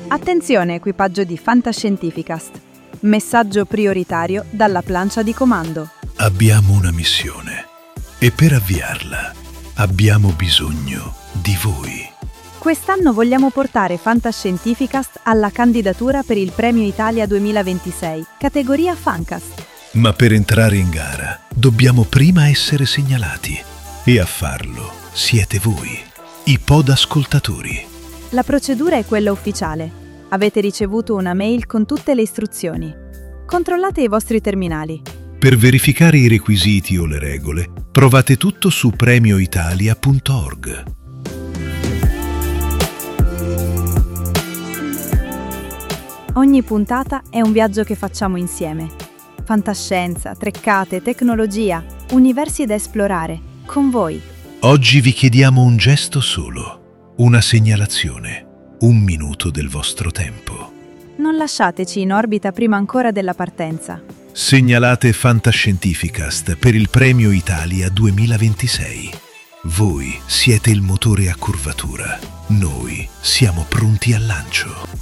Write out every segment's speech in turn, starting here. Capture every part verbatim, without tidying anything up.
Attenzione equipaggio di Fantascientificast. Messaggio prioritario dalla plancia di comando. Abbiamo una missione e per avviarla abbiamo bisogno di voi. Quest'anno vogliamo portare Fantascientificast alla candidatura per il Premio Italia duemilaventisei, categoria Fancast. Ma per entrare in gara dobbiamo prima essere segnalati e a farlo siete voi, i podascoltatori. La procedura è quella ufficiale. Avete ricevuto una mail con tutte le istruzioni. Controllate i vostri terminali. Per verificare i requisiti o le regole, trovate tutto su premio italia punto org. Ogni puntata è un viaggio che facciamo insieme. Fantascienza, treccate, tecnologia, universi da esplorare, con voi. Oggi vi chiediamo un gesto solo, una segnalazione, un minuto del vostro tempo. Non lasciateci in orbita prima ancora della partenza. Segnalate Fantascientificast per il Premio Italia duemilaventisei. Voi siete il motore a curvatura. Noi siamo pronti al lancio.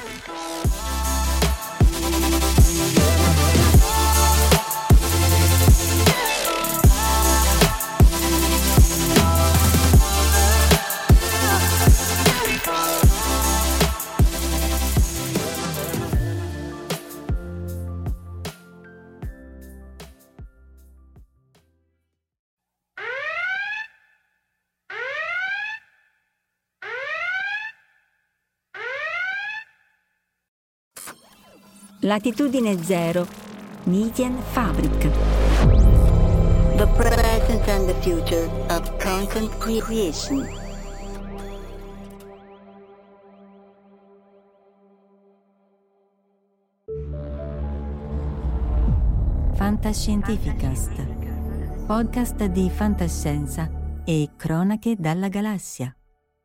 Latitudine zero, Median Fabric. The present and the future of content creation. Fantascientificast, podcast di fantascienza e cronache dalla galassia.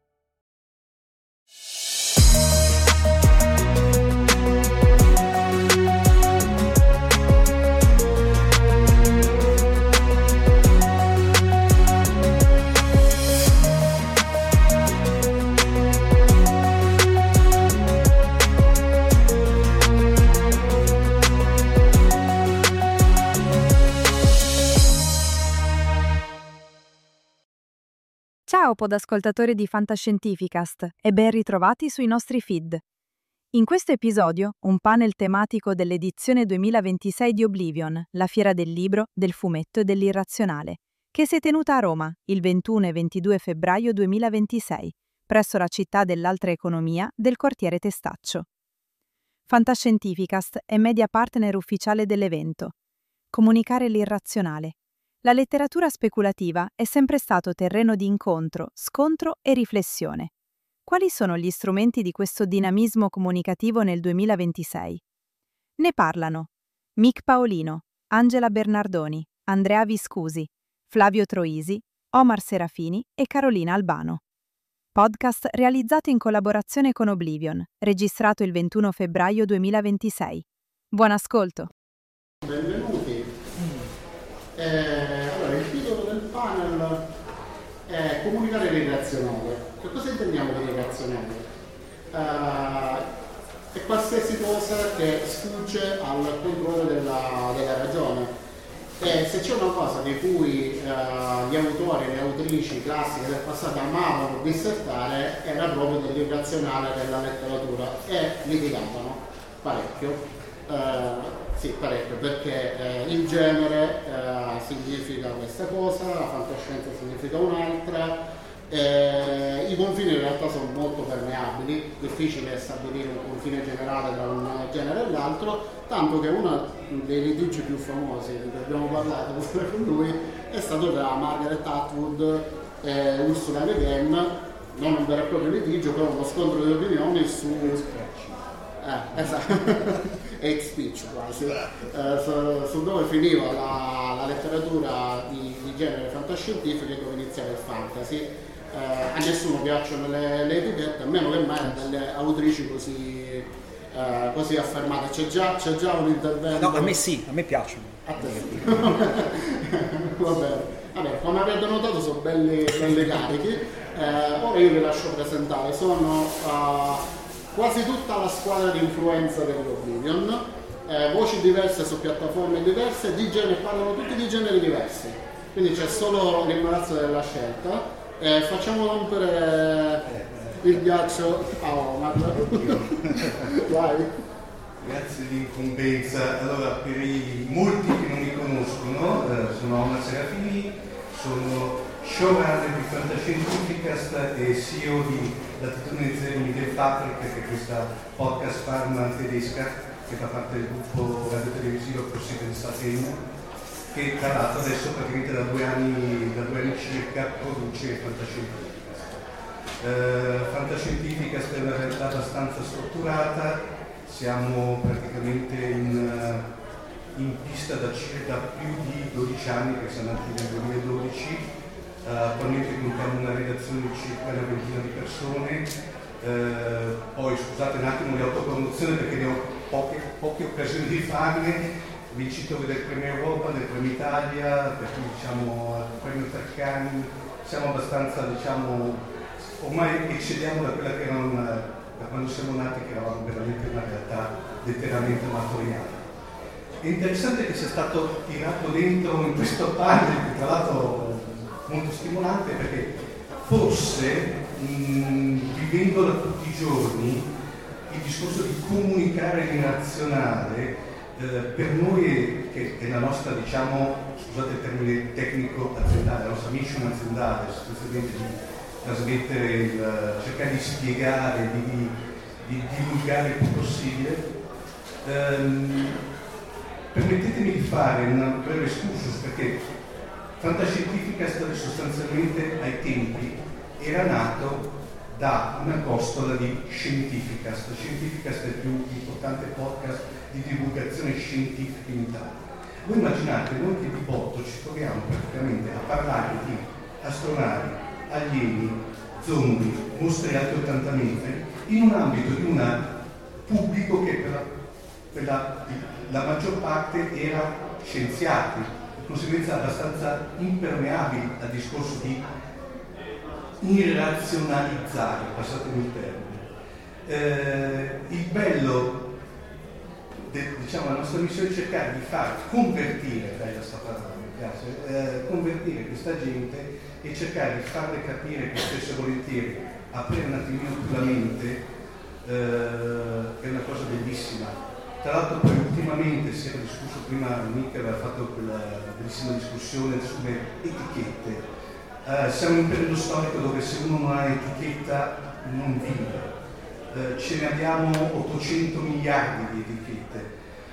Ciao podascoltatori di Fantascientificast e ben ritrovati sui nostri feed. In questo episodio, un panel tematico dell'edizione duemilaventisei di Oblivion, la fiera del libro, del fumetto e dell'irrazionale, che si è tenuta a Roma il ventuno e ventidue febbraio duemilaventisei, presso la città dell'altra economia del quartiere Testaccio. Fantascientificast è media partner ufficiale dell'evento. Comunicare l'irrazionale. La letteratura speculativa è sempre stato terreno di incontro, scontro e riflessione. Quali sono gli strumenti di questo dinamismo comunicativo nel duemilaventisei? Ne parlano Mick Paolino, Angela Bernardoni, Andrea Viscusi, Flavio Troisi, Omar Serafini e Carolina Albano. Podcast realizzato in collaborazione con Oblivion, registrato il ventuno febbraio duemilaventisei. Buon ascolto! Benvenuti. Eh, allora, il titolo del panel è Comunicare l'irrazionale. Che cosa intendiamo per irrazionale? Eh, è qualsiasi cosa che sfugge al controllo della, della ragione. E se c'è una cosa di cui eh, gli autori e le autrici classiche del passato amavano dissertare, era proprio dell'irrazionale della letteratura, e litigavano parecchio. Eh, Sì, parecchio, perché eh, il genere eh, significa questa cosa, la fantascienza significa un'altra, eh, i confini in realtà sono molto permeabili, difficile stabilire un confine generale tra un genere e l'altro, tanto che uno dei litigi più famosi di cui abbiamo parlato con lui è stato tra Margaret Atwood e Ursula Le Guin, non un vero e proprio litigio, però uno scontro di opinioni su... Eh, esatto. Hate speech quasi, eh, su, su dove finiva la, la letteratura di, di genere fantascientifico e dove iniziava il fantasy. Eh, a nessuno piacciono le, le etichette, a meno che mai delle autrici così, eh, così affermate. C'è già, c'è già un intervento. No, a me sì, a me piacciono. A te sì. Va bene. Vabbè, come avete notato sono belli, belli carichi. Eh, ora io vi lascio presentare. Sono uh, quasi tutta la squadra di influenza dell'Oblivion, eh, voci diverse su piattaforme diverse, di generi, parlano tutti di generi diversi, quindi c'è solo l'imbarazzo della scelta. Eh, facciamo rompere il ghiaccio a Omar. Vai. Grazie dell'incombenza. Allora, per i molti che non mi conoscono, eh, sono Omar Serafini, sono showrunner di Fantascientificast e C E O di Latitudine Zero Media Fabric, che è questa podcast farm tedesca che fa parte del gruppo radiotelevisivo Prossieden Satem, che tra l'altro adesso praticamente da due anni, da due anni circa produce Fantascientificast. Eh, Fantascientificast è una realtà abbastanza strutturata, siamo praticamente in, in pista da circa più di dodici anni, che siamo nati nel duemiladodici. Uh, attualmente contiamo una redazione di circa una ventina di persone, uh, poi scusate un attimo l'autopromozione perché ne ho poche, poche occasioni di farne, vincitore del Premio Europa, del Premio Italia, per cui diciamo al Premio Treccani, siamo abbastanza, diciamo, ormai eccediamo da quella che era una, da quando siamo nati, che eravamo veramente una realtà letteralmente amatoriale. È interessante che sia stato tirato dentro in questo panel, che tra l'altro molto stimolante, perché forse mh, vivendolo tutti i giorni il discorso di comunicare l'irrazionale eh, per noi, che è la nostra, diciamo, scusate il termine tecnico aziendale, la nostra mission aziendale, sostanzialmente di trasmettere, il, cercare di spiegare, di, di, di divulgare il più possibile. ehm, permettetemi di fare un breve excursus, perché Fantascientificast sostanzialmente ai tempi era nato da una costola di Scientificast. Scientificast è il più importante podcast di divulgazione scientifica in Italia. Voi immaginate, noi che di botto ci troviamo praticamente a parlare di astronavi, alieni, zombie, mostri alti ottanta metri, in un ambito di un pubblico che per la, per la, la maggior parte era scienziati, conseguenza abbastanza impermeabili al discorso di irrazionalizzare, passatemi il termine. Eh, il bello, de, diciamo, la nostra missione è cercare di far convertire, bella sta parola, mi piace, eh, convertire questa gente e cercare di farle capire che spesso e volentieri aprire un attimino più la mente eh, è una cosa bellissima. Tra l'altro poi ultimamente si era discusso, prima Mica aveva fatto quella bellissima discussione sulle etichette. Uh, siamo in un periodo storico dove se uno non ha etichetta non vive. Uh, ce ne abbiamo ottocento miliardi di etichette.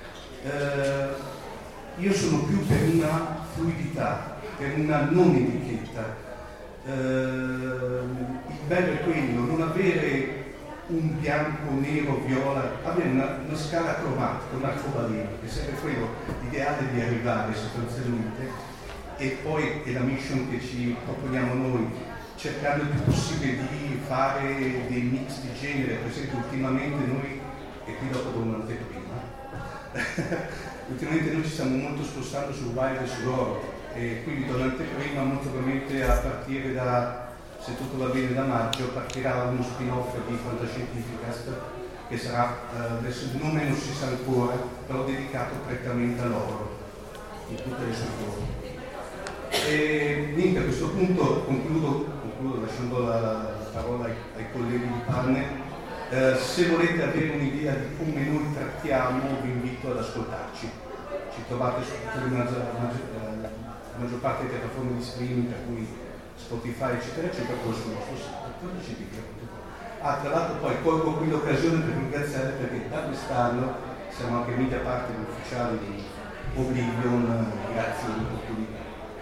Uh, io sono più per una fluidità, per una non etichetta. Uh, il bello è quello, non avere un bianco, nero, viola, avere una, una scala cromatica, un arcobaleno, che è sempre quello l'ideale di arrivare sostanzialmente, e poi è la mission che ci proponiamo noi, cercando il più possibile di fare dei mix di genere. Per esempio ultimamente noi, e qui dopo do un'anteprima, ultimamente noi ci stiamo molto spostando sul wild e sull'oro, e quindi do un'anteprima molto probabilmente a partire da, se tutto va bene, da maggio partirà uno spin-off di Fantascientificast che sarà, eh, adesso il nome non si sa ancora, però dedicato prettamente all'oro in tutte le sue forme. E niente, a questo punto concludo, concludo lasciando la, la parola ai, ai colleghi di panel. Eh, se volete avere un'idea di come noi trattiamo, vi invito ad ascoltarci. Ci trovate su tutte le maggior, maggior, la maggior parte delle piattaforme di streaming, per cui Spotify eccetera eccetera, poi sul nostro sito. Ah, tra l'altro poi colgo qui l'occasione per ringraziare, perché da quest'anno siamo anche media partner ufficiali di Oblivion, grazie all'opportunità.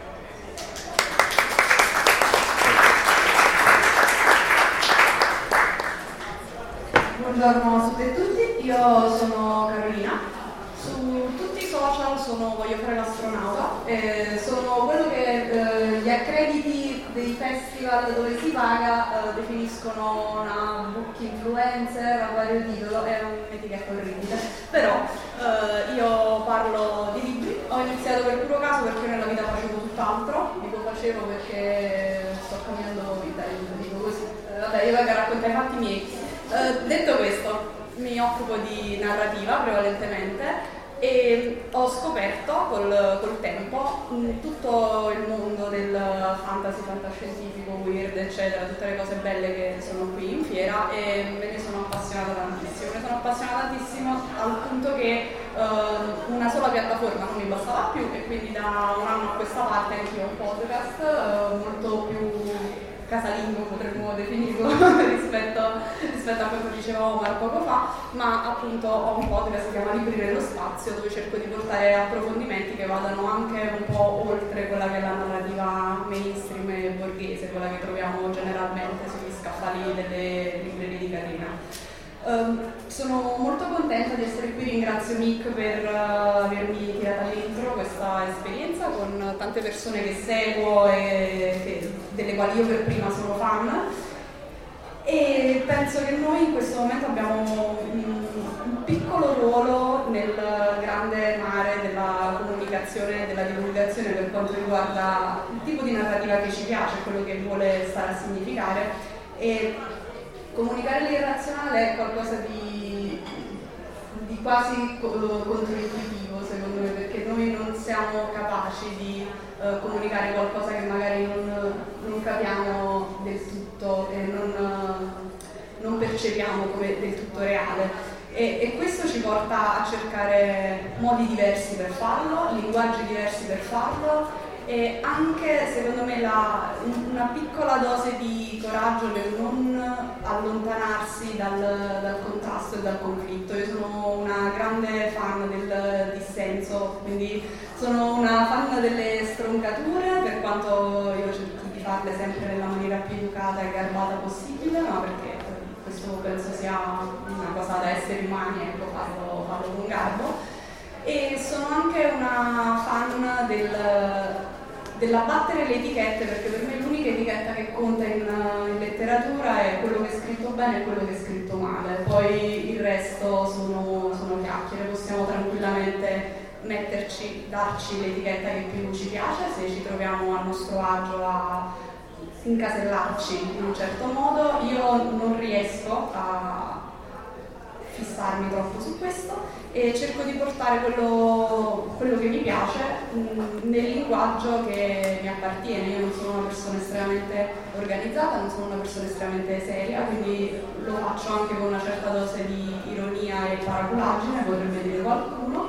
Buongiorno a tutte e tutti, io sono Carolina, su tutti i social sono Voglio fare l'astronauta, eh, sono quello che eh, gli accrediti dei festival dove si paga eh, definiscono una book influencer a vario titolo, è un'etichetta orribile, però eh, io parlo di libri, ho iniziato per puro caso perché nella vita facevo tutt'altro, dico facevo perché sto cambiando vita, io dico così, eh, vabbè io vengo a raccontare i fatti miei. Uh, detto questo, mi occupo di narrativa prevalentemente e ho scoperto col, col tempo mh, tutto il mondo del fantasy, fantascientifico, weird, eccetera, tutte le cose belle che sono qui in fiera e me ne sono appassionata tantissimo. Me ne sono appassionata tantissimo al punto che uh, una sola piattaforma non mi bastava più e quindi da un anno a questa parte anch'io ho un podcast uh, molto più casalingo, potremmo definirlo rispetto, rispetto a quello che diceva Omar poco fa, ma appunto ho un podcast che si chiama Libri nello spazio, dove cerco di portare approfondimenti che vadano anche un po' oltre quella che è la narrativa mainstream e borghese, quella che troviamo generalmente sugli scaffali delle librerie di catena. Um, sono molto contenta di essere qui, ringrazio Mick per uh, avermi tirata dentro questa esperienza con tante persone che seguo e che, delle quali io per prima sono fan, e penso che noi in questo momento abbiamo un, un piccolo ruolo nel grande mare della comunicazione e della divulgazione per quanto riguarda il tipo di narrativa che ci piace, quello che vuole stare a significare. E comunicare l'irrazionale è qualcosa di, di quasi controintuitivo secondo me, perché noi non siamo capaci di uh, comunicare qualcosa che magari non, non capiamo del tutto e non, uh, non percepiamo come del tutto reale. E, e questo ci porta a cercare modi diversi per farlo, linguaggi diversi per farlo, e anche secondo me la, una piccola dose di coraggio nel non allontanarsi dal, dal contrasto e dal conflitto. Io sono una grande fan del dissenso, quindi sono una fan delle stroncature, per quanto io cerco di farle sempre nella maniera più educata e garbata possibile, ma perché questo penso sia una cosa da esseri umani, ecco, farlo, farlo con garbo. E sono anche una fan del, dell'abbattere le etichette, perché per me l'unica etichetta che conta in, in letteratura è quello che è scritto bene e quello che è scritto male, poi il resto sono, sono chiacchiere. Possiamo tranquillamente metterci, darci l'etichetta che più ci piace, se ci troviamo a nostro agio a incasellarci in un certo modo. Io non riesco a fissarmi troppo su questo e cerco di portare quello, quello che mi piace mh, nel linguaggio che mi appartiene. Io non sono una persona estremamente organizzata, non sono una persona estremamente seria, quindi lo faccio anche con una certa dose di ironia e paraculaggine, potrebbe dire qualcuno.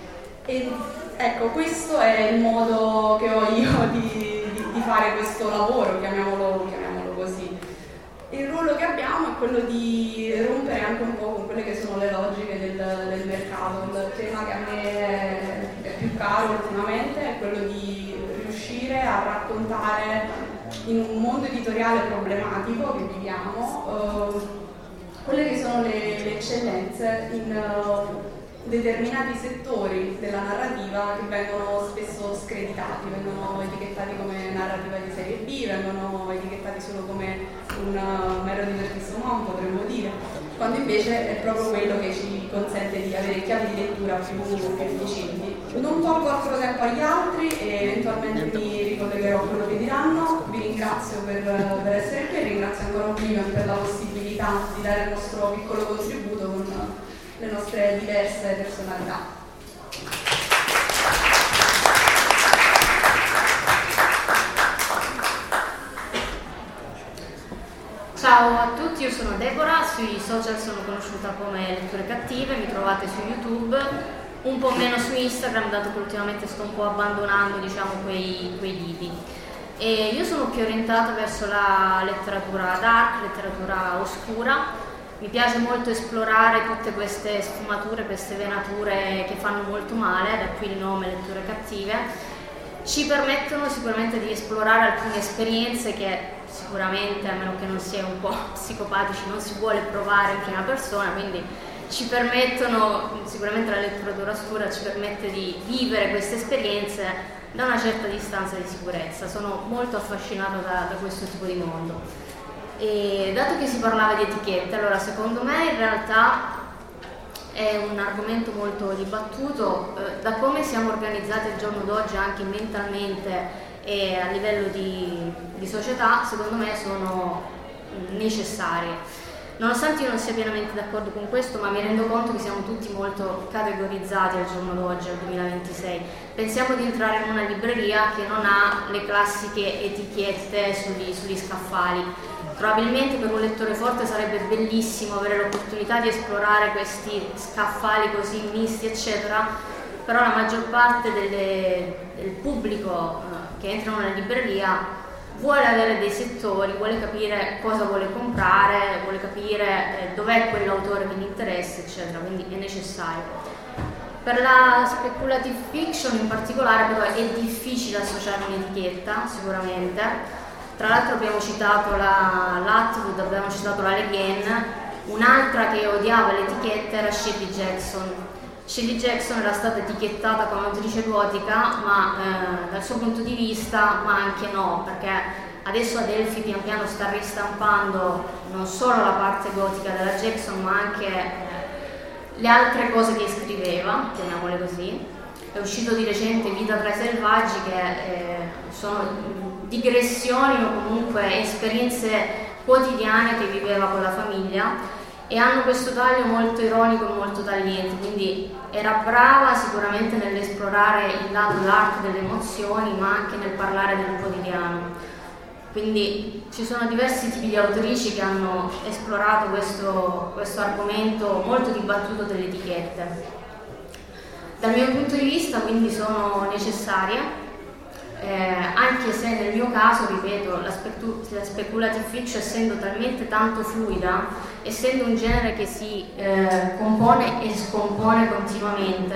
E ecco, questo è il modo che ho io di, di, di fare questo lavoro, chiamiamolo, chiamiamolo così. Il ruolo che abbiamo è quello di rompere anche un po' con quelle che sono le logiche del, del mercato. Il tema che a me è, è più caro ultimamente è quello di riuscire a raccontare in un mondo editoriale problematico che viviamo uh, quelle che sono le, le eccellenze in uh, determinati settori della narrativa che vengono spesso screditati, vengono etichettati come narrativa di serie B, vengono etichettati solo come un uh, mero divertissement, potremmo dire, quando invece è proprio quello che ci consente di avere chiavi di lettura più, più efficienti. Non tolgo altro tempo agli altri e eventualmente mi ricollegherò a quello che diranno. Vi ringrazio per, per essere qui e ringrazio ancora Oblivion per la possibilità di dare il nostro piccolo contributo con le nostre diverse personalità. Ciao a tutti, io sono Deborah, sui social sono conosciuta come Letture Cattive, mi trovate su YouTube, un po' meno su Instagram, dato che ultimamente sto un po' abbandonando, diciamo, quei, quei lidi. E io sono più orientata verso la letteratura dark, letteratura oscura. Mi piace molto esplorare tutte queste sfumature, queste venature che fanno molto male, da qui il nome Letture Cattive. Ci permettono sicuramente di esplorare alcune esperienze che sicuramente, a meno che non si è un po' psicopatici, non si vuole provare in prima persona, quindi ci permettono, sicuramente la letteratura oscura ci permette di vivere queste esperienze da una certa distanza di sicurezza. Sono molto affascinata da, da questo tipo di mondo. E dato che si parlava di etichette, allora secondo me in realtà è un argomento molto dibattuto, eh, da come siamo organizzati al giorno d'oggi anche mentalmente e a livello di, di società, secondo me sono necessarie. Nonostante io non sia pienamente d'accordo con questo, ma mi rendo conto che siamo tutti molto categorizzati al giorno d'oggi, al duemilaventisei. Pensiamo di entrare in una libreria che non ha le classiche etichette sugli, sugli scaffali. Probabilmente per un lettore forte sarebbe bellissimo avere l'opportunità di esplorare questi scaffali così misti, eccetera, però la maggior parte delle, del pubblico eh, che entra in una libreria vuole avere dei settori, vuole capire cosa vuole comprare, vuole capire eh, dov'è quell'autore che gli interessa, eccetera, quindi è necessario. Per la speculative fiction in particolare però è difficile associare un'etichetta, sicuramente. Tra l'altro abbiamo citato la Latwood, abbiamo citato la Le Guin, un'altra che odiava le etichette era Shelley Jackson. Shelley Jackson era stata etichettata come autrice gotica, ma eh, dal suo punto di vista, ma anche no, perché adesso Adelphi pian piano sta ristampando non solo la parte gotica della Jackson, ma anche eh, le altre cose che scriveva, chiamiamole così. È uscito di recente Vita tra i selvaggi, che eh, sono digressioni o comunque esperienze quotidiane che viveva con la famiglia, e hanno questo taglio molto ironico e molto tagliente, quindi era brava sicuramente nell'esplorare il lato dark delle emozioni, ma anche nel parlare del quotidiano. Quindi ci sono diversi tipi di autrici che hanno esplorato questo, questo argomento molto dibattuto delle etichette. Dal mio punto di vista quindi sono necessarie, eh, anche se nel mio caso, ripeto, la, specu- la speculative fiction, essendo talmente tanto fluida, essendo un genere che si eh, compone e scompone continuamente,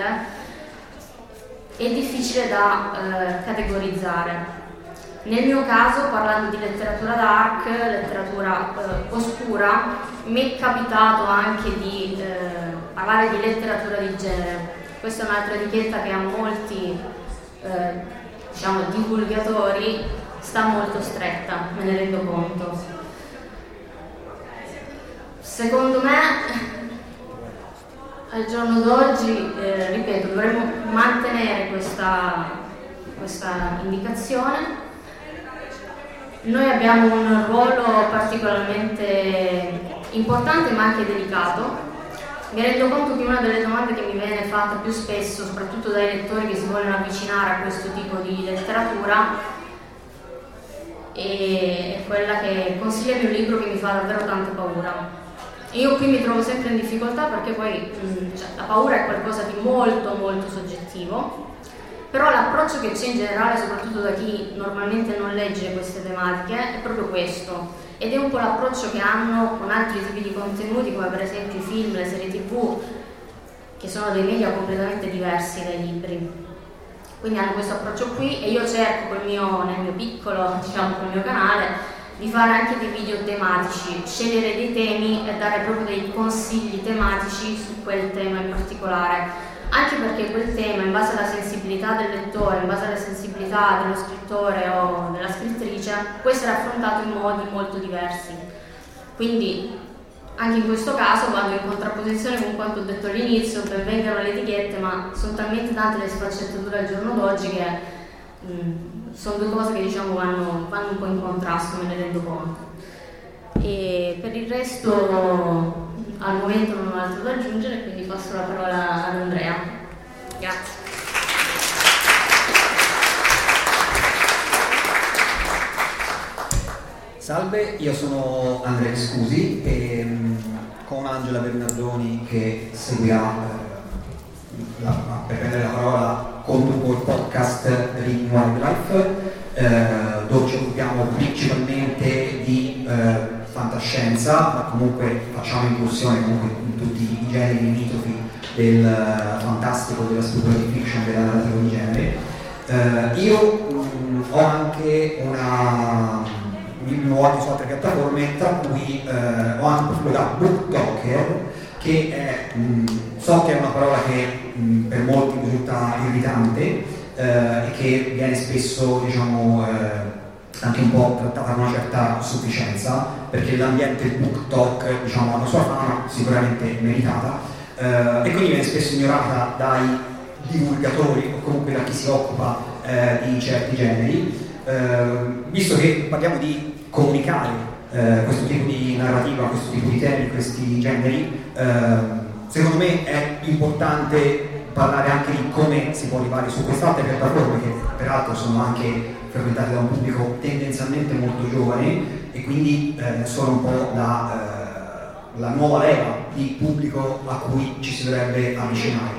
è difficile da eh, categorizzare. Nel mio caso, parlando di letteratura dark, letteratura eh, oscura, mi è capitato anche di eh, parlare di letteratura di genere. Questa è un'altra etichetta che a molti eh, diciamo, divulgatori sta molto stretta, me ne rendo conto. Secondo me, al giorno d'oggi, eh, ripeto, dovremmo mantenere questa, questa indicazione. Noi abbiamo un ruolo particolarmente importante ma anche delicato. Mi rendo conto che una delle domande che mi viene fatta più spesso, soprattutto dai lettori che si vogliono avvicinare a questo tipo di letteratura, è quella che consigliami un libro che mi fa davvero tanta paura. Io qui mi trovo sempre in difficoltà perché poi mh, cioè, la paura è qualcosa di molto molto soggettivo, però l'approccio che c'è in generale, soprattutto da chi normalmente non legge queste tematiche, è proprio questo. Ed è un po' l'approccio che hanno con altri tipi di contenuti, come per esempio i film, le serie tv, che sono dei media completamente diversi dai libri. Quindi hanno questo approccio qui, e io cerco col mio, nel mio piccolo, diciamo, col mio canale, di fare anche dei video tematici, scegliere dei temi e dare proprio dei consigli tematici su quel tema in particolare. Anche perché quel tema, in base alla sensibilità del lettore, in base alla sensibilità dello scrittore o della scrittrice, può essere affrontato in modi molto diversi. Quindi anche in questo caso vado in contrapposizione con quanto ho detto all'inizio, ben vengano le etichette, ma sono talmente tante le sfaccettature al giorno d'oggi che mh, sono due cose che diciamo vanno, vanno un po' in contrasto, me ne rendo conto. E per il resto al momento non ho altro da aggiungere, quindi passo la parola ad Andrea. Grazie. Salve, io sono Andrea Scusi e con Angela Bernardoni che seguirà eh, la, per prendere la parola conduco il podcast Reading Wildlife, eh, dove ci occupiamo principalmente di eh, fantascienza, ma comunque facciamo incursione comunque in tutti i generi limitrofi del uh, fantastico, della speculative fiction, della narrativa di genere. Uh, io um, ho anche una mi muovo su altre piattaforme, tra cui uh, ho anche un profilo da BookTalker, che è, mh, so che è una parola che mh, per molti risulta irritante uh, e che viene spesso, diciamo, uh, anche un po' trattata con una certa sufficienza, perché l'ambiente book talk, diciamo, ha una sua fama sicuramente meritata, eh, e quindi viene spesso ignorata dai divulgatori o comunque da chi si occupa eh, di certi generi, eh, visto che parliamo di comunicare eh, questo tipo di narrativa, questo tipo di temi, questi generi, eh, secondo me è importante parlare anche di come si può arrivare su queste altre piattaforme che peraltro sono anche frequentate da un pubblico tendenzialmente molto giovane e quindi eh, sono un po' la, eh, la nuova leva di pubblico a cui ci si dovrebbe avvicinare.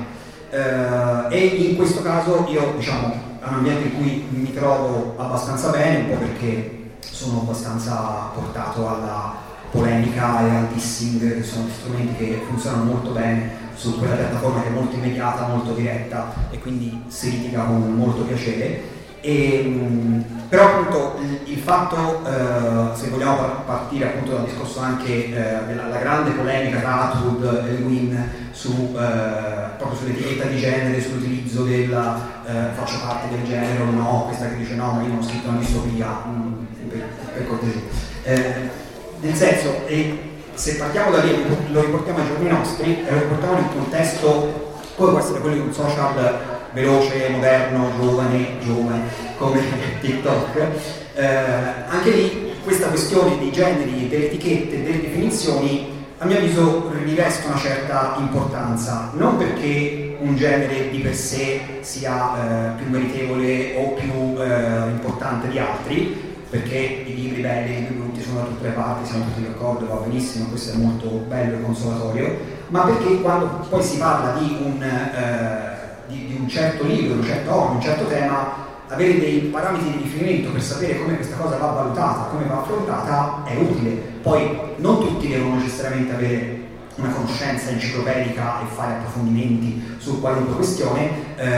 Eh, e in questo caso io, diciamo, è un ambiente in cui mi trovo abbastanza bene, un po' perché sono abbastanza portato alla polemica e al dissing, che sono strumenti che funzionano molto bene su quella piattaforma che è molto immediata, molto diretta e quindi si litiga con molto piacere. E, mh, però appunto il, il fatto, eh, se vogliamo partire appunto dal discorso anche eh, della la grande polemica tra Atwood e Lewin su, eh, proprio sull'etichetta di genere, sull'utilizzo della eh, faccio parte del genere o no, questa che dice no, ma io non ho scritto una distopia, mh, per, per cortesia. Eh, nel senso, e se partiamo da lì, lo riportiamo ai giorni nostri, e lo riportiamo nel contesto, poi può essere quello di un social veloce, moderno, giovane, giovane, come TikTok, eh, anche lì questa questione dei generi, delle etichette, delle definizioni, a mio avviso riveste una certa importanza, non perché un genere di per sé sia eh, più meritevole o più eh, importante di altri, perché i libri belli, i libri brutti sono da tutte le parti, siamo tutti d'accordo, va benissimo, questo è molto bello e consolatorio, ma perché quando poi si parla di un, eh, di, di un certo libro, di un certo opera, un certo tema, avere dei parametri di riferimento per sapere come questa cosa va valutata, come va affrontata, è utile. Poi non tutti devono necessariamente avere una conoscenza enciclopedica e fare approfondimenti su qualunque questione,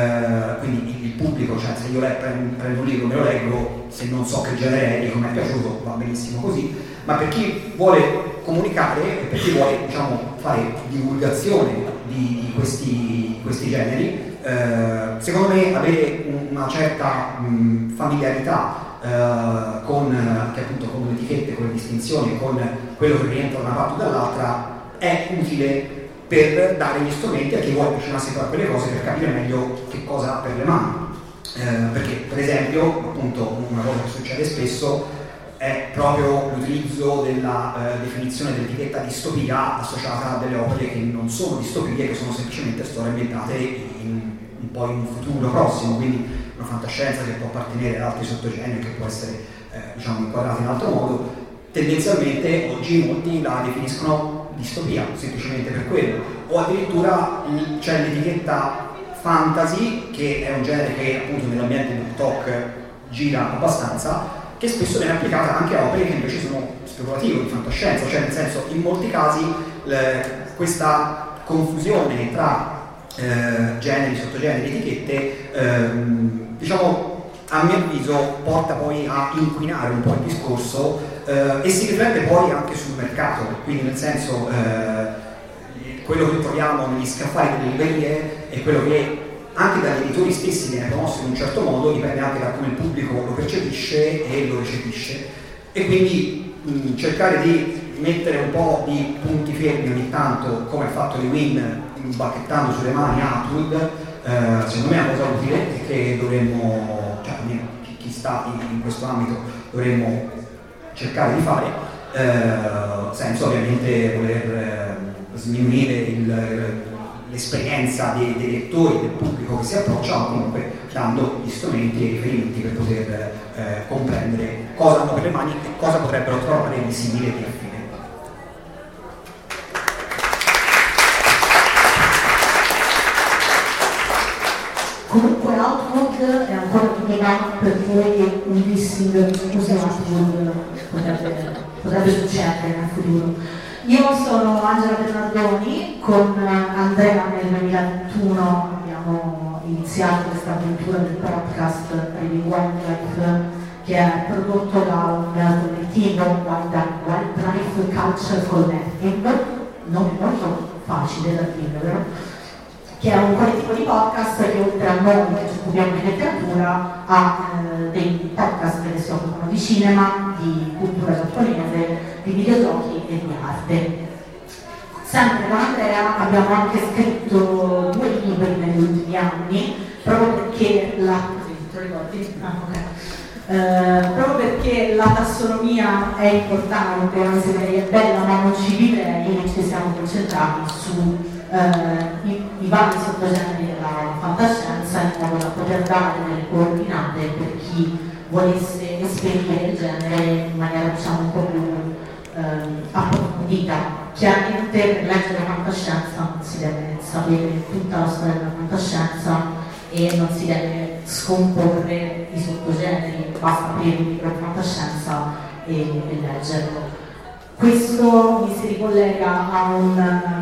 eh, quindi il, il pubblico, cioè se io le, prendo un libro, me lo leggo, se non so che genere è, dico mi è piaciuto, va benissimo così, ma per chi vuole comunicare e per chi vuole, diciamo, fare divulgazione di, di questi, questi generi, eh, secondo me avere un, una certa mh, familiarità eh, con, che appunto, con le etichette, con le distinzioni, con quello che rientra da una parte o dall'altra, è utile per dare gli strumenti a chi vuole avvicinarsi a quelle cose per capire meglio che cosa ha per le mani. Eh, perché, per esempio, appunto, una cosa che succede spesso è proprio l'utilizzo della eh, definizione dell'etichetta distopia associata a delle opere che non sono distopie, che sono semplicemente storie ambientate in, un po' in un futuro prossimo, quindi una fantascienza che può appartenere ad altri sottogeneri, che può essere eh, diciamo, inquadrata in altro modo. Tendenzialmente oggi molti la definiscono distopia, semplicemente per quello, o addirittura c'è l'etichetta fantasy, che è un genere che appunto nell'ambiente del talk gira abbastanza, che spesso viene applicata anche a opere che invece sono speculative, di fantascienza, cioè nel senso, in molti casi le, questa confusione tra eh, generi, sottogeneri, etichette, ehm, diciamo, a mio avviso porta poi a inquinare un po' il discorso eh, e si riflette poi anche sul mercato, quindi nel senso eh, quello che troviamo negli scaffali delle librerie è quello che anche dagli editori stessi viene promosso in un certo modo, dipende anche da come il pubblico lo percepisce e lo recepisce, e quindi mh, cercare di mettere un po' di punti fermi ogni tanto, come ha fatto Lewin bacchettando sulle mani Atwood, eh, secondo me è una cosa utile e che dovremmo, cioè almeno chi, chi sta in, in questo ambito dovremmo cercare di fare, eh, senza ovviamente voler eh, sminuire il, l'esperienza dei, dei lettori, del pubblico che si approccia, ma comunque dando gli strumenti e i riferimenti per poter eh, comprendere cosa hanno per le mani e cosa potrebbero trovare di simile e di affine. Comunque Outwood è ancora prima per voi un dissing, così Outwood potrebbe, potrebbe succedere nel futuro. Io sono Angela Bernardoni, con Andrea nel duemilaventuno abbiamo iniziato questa avventura del podcast Reading Wildlife, che è prodotto da un collettivo Wildlife Culture Collective, nome molto facile da dire, vero? Che è un collettivo di podcast che oltre a noi che ci occupiamo di letteratura ha eh, dei podcast che si occupano di cinema, di cultura giapponese, di videogiochi e di arte. Sempre con Andrea abbiamo anche scritto due libri negli ultimi anni, proprio perché la... Ah, okay. Eh, proprio perché la tassonomia è importante, anzi è bella, ma non ci vivrei, ci siamo concentrati su eh, i, i vari sottogeneri della fantascienza in modo da poter dare delle coordinate per chi volesse esperire il genere in maniera diciamo un po' più eh, approfondita. Chiaramente per leggere fantascienza non si deve sapere tutta la storia della fantascienza e non si deve scomporre i sottogeneri, basta aprire un libro di fantascienza e, e leggerlo. Questo mi si ricollega a un,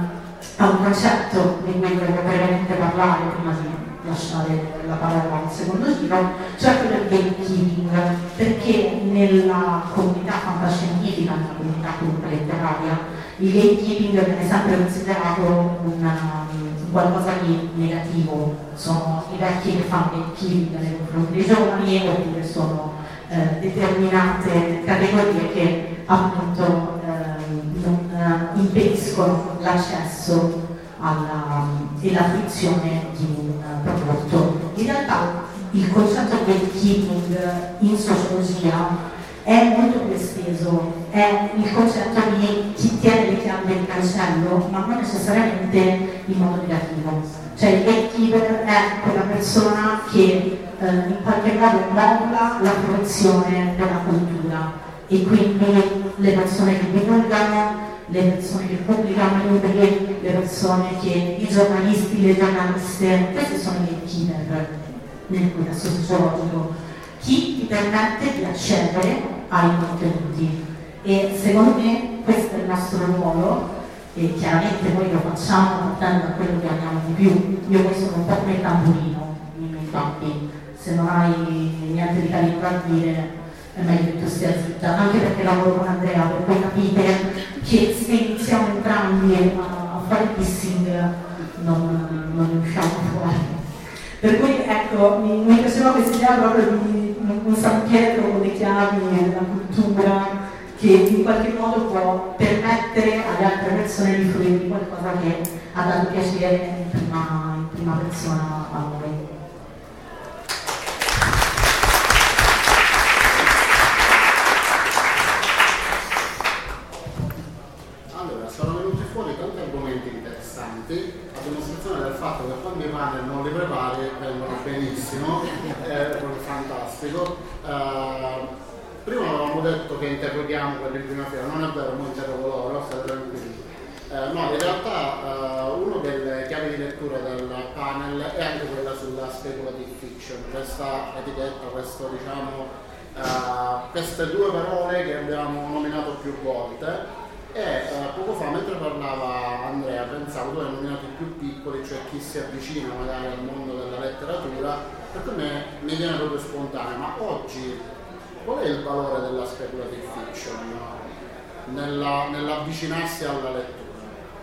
a un concetto di cui volevo brevemente parlare prima di lasciare la parola al secondo giro, cioè quello del gatekeeping, perché nella comunità fantascientifica, nella comunità comunque letteraria, il gatekeeping viene sempre considerato una qualcosa di negativo, sono i vecchi che fanno gatekeeping nei confronti dei giovani, oppure sono eh, determinate categorie che appunto eh, non eh, impediscono l'accesso alla, e la fruizione di un prodotto. In realtà il concetto di gatekeeping in sociologia è molto più esteso, è il concetto di chi tiene le chiavi del cancello, ma non necessariamente in modo negativo. Cioè il gatekeeper è quella persona che eh, in qualche modo modula la fruizione della cultura e quindi le persone che divulgano, le persone che pubblicano libri, le persone che, i giornalisti, le giornaliste, questi sono i gatekeeper nel contesto sociologico. Chi ti permette di accedere ai contenuti e secondo me questo è il nostro ruolo e chiaramente noi lo facciamo partendo da quello che abbiamo di più. Io poi sono un po' come il tamburino nei miei campi, se non hai niente di carino da dire è meglio che tu stia zitta, anche perché lavoro con Andrea, per cui capite che se iniziamo entrambi a fare dissing non, non riusciamo fuori. Per cui ecco, mi, mi piaceva questa idea proprio di un San Pietro con le chiavi della cultura che in qualche modo può permettere alle altre persone di fruire di qualcosa che ha dato piacere in prima, in prima persona a noi. Allora, sono venuti fuori tanti argomenti interessanti, a dimostrazione del fatto che quando i panel non li prepari vengono benissimo, è fantastico. Uh, prima avevamo detto che interroghiamo quelli in prima fila, non è vero, non interrogo loro, state tranquilli. Uh, no, in realtà uh, una delle chiavi di lettura del panel è anche quella sulla speculative fiction, questa etichetta, questo diciamo, uh, queste due parole che abbiamo nominato più volte. E eh, poco fa, mentre parlava Andrea, pensavo, tu hai nominato i più piccoli, cioè chi si avvicina magari al mondo della letteratura, perché a me mi viene proprio spontaneo, ma oggi qual è il valore della speculative fiction nella, nell'avvicinarsi alla lettura?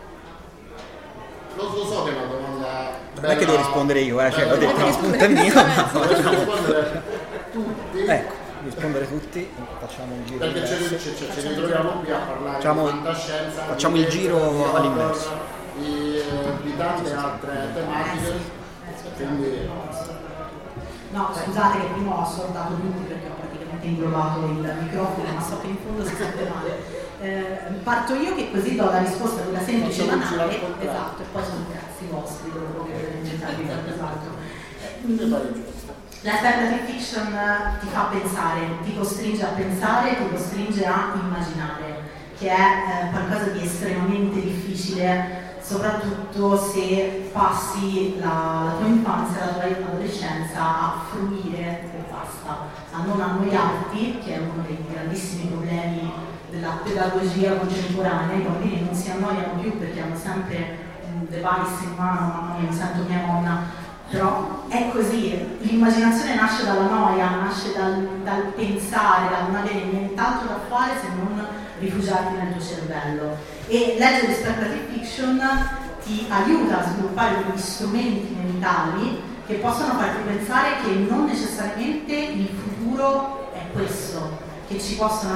Lo, lo so che è una domanda bella, non è che devo rispondere io, eh, cioè, ho detto che spunta il mio, ma... rispondere tutti. Ecco. Rispondere tutti, facciamo un giro perché ci, ci, ci, ci ritroviamo qui a parlare facciamo, di fantascienza, facciamo il giro all'inverso di, di tante altre tematiche, quindi no, scusate che prima ho assordato tutti perché ho praticamente inglobato il microfono, ma so che in fondo si sente male. Eh, parto io che così do la risposta ad una semplice banale, esatto, e poi sono cazzi vostri dopo che vedete inventarvi qualcos'altro. La speculative fiction ti fa pensare, ti costringe a pensare, ti costringe a immaginare, che è eh, qualcosa di estremamente difficile, soprattutto se passi la, la tua infanzia, la tua adolescenza a fruire e basta, a non annoiarti, che è uno dei grandissimi problemi della pedagogia contemporanea. I bambini non si annoiano più perché hanno sempre un device in mano, mamma mia, mi sento mia nonna. Però è così, l'immaginazione nasce dalla noia, nasce dal, dal pensare, dal non avere nient'altro da fare se non rifugiarti nel tuo cervello. E leggere speculative fiction ti aiuta a sviluppare degli strumenti mentali che possono farti pensare che non necessariamente il futuro è questo, che ci possono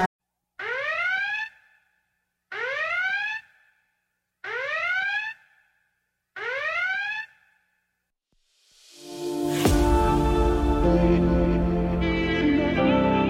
essere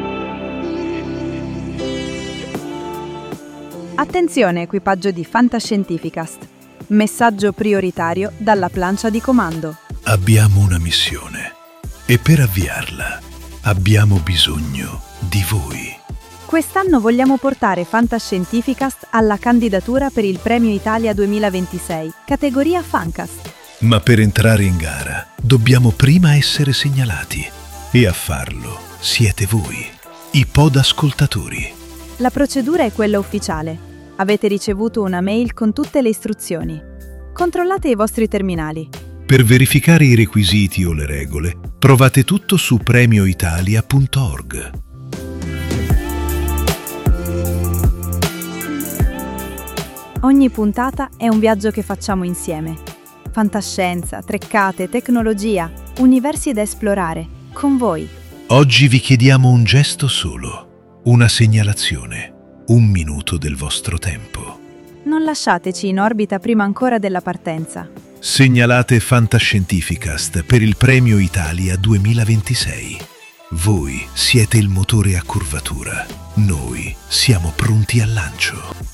Attenzione equipaggio di Fantascientificast. Messaggio prioritario dalla plancia di comando. Abbiamo una missione e per avviarla abbiamo bisogno di voi. Quest'anno vogliamo portare Fantascientificast alla candidatura per il Premio Italia duemilaventisei, categoria Fancast. Ma per entrare in gara dobbiamo prima essere segnalati e a farlo siete voi, i podascoltatori. La procedura è quella ufficiale. Avete ricevuto una mail con tutte le istruzioni. Controllate i vostri terminali. Per verificare i requisiti o le regole, provate tutto su premio italia punto org. Ogni puntata è un viaggio che facciamo insieme. Fantascienza, treccate, tecnologia, universi da esplorare, con voi. Oggi vi chiediamo un gesto solo, una segnalazione, un minuto del vostro tempo. Non lasciateci in orbita prima ancora della partenza. Segnalate Fantascientificast per il Premio Italia duemilaventisei. Voi siete il motore a curvatura. Noi siamo pronti al lancio.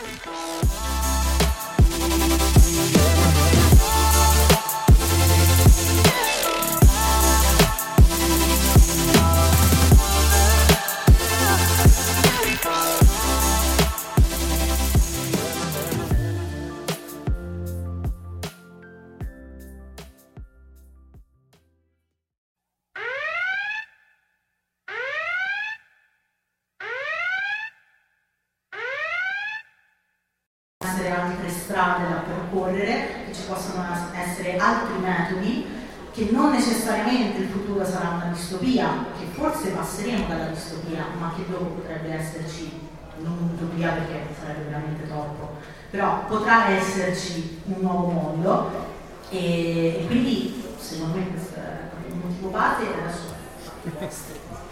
Altre strade da percorrere, che ci possono essere altri metodi, che non necessariamente il futuro sarà una distopia, che forse passeremo dalla distopia, ma che dopo potrebbe esserci non un'utopia perché sarebbe veramente troppo, però potrà esserci un nuovo mondo e, e quindi secondo me questo è il motivo base e adesso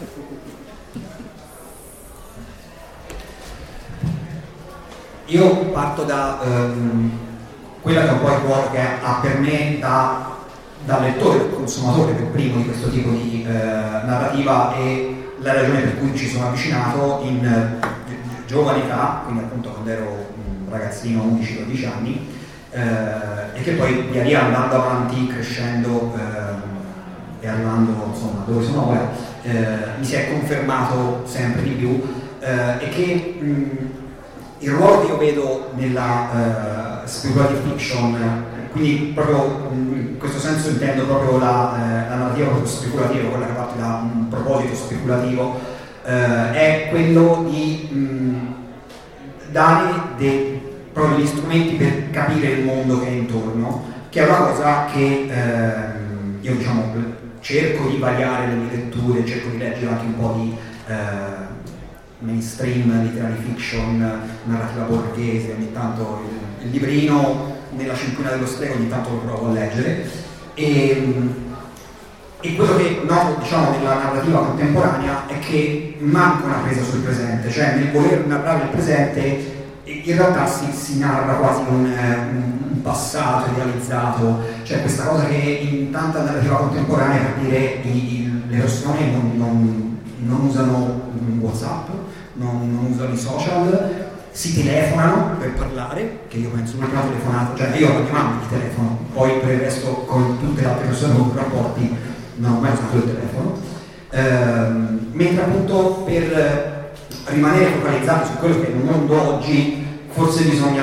Io parto da um, quella che è un po' il ruolo che ha per me da, da lettore, da consumatore per primo di questo tipo di uh, narrativa e la ragione per cui mi ci sono avvicinato in uh, giovane età, quindi appunto quando ero un ragazzino undici dodici anni uh, e che poi via via andando avanti, crescendo uh, e arrivando insomma dove sono ora uh, mi si è confermato sempre di più uh, e che um, il ruolo che io vedo nella uh, speculative fiction, quindi proprio in questo senso intendo proprio la, uh, la narrativa proprio speculativa, quella che parte da un proposito speculativo, uh, è quello di um, dare dei, proprio degli strumenti per capire il mondo che è intorno, che è una cosa che uh, io diciamo cerco di variare le mie letture, cerco di leggere anche un po' di uh, mainstream, literary fiction, narrativa borghese, ogni tanto il, il librino nella cinquina dello stego ogni tanto lo provo a leggere e, e quello che noto diciamo nella narrativa contemporanea è che manca una presa sul presente, cioè nel voler narrare il presente in realtà si, si narra quasi un, un passato idealizzato, cioè questa cosa che in tanta narrativa contemporanea per dire i, i, le persone non, non, non usano WhatsApp, non, non usano i social, si telefonano per parlare, che io penso che una telefonata, cioè io ho mia mamma il telefono, poi per il resto con tutte le altre persone con cui rapporti non ho mai usato il telefono, ehm, mentre appunto per rimanere focalizzati su quello che è il mondo oggi forse bisogna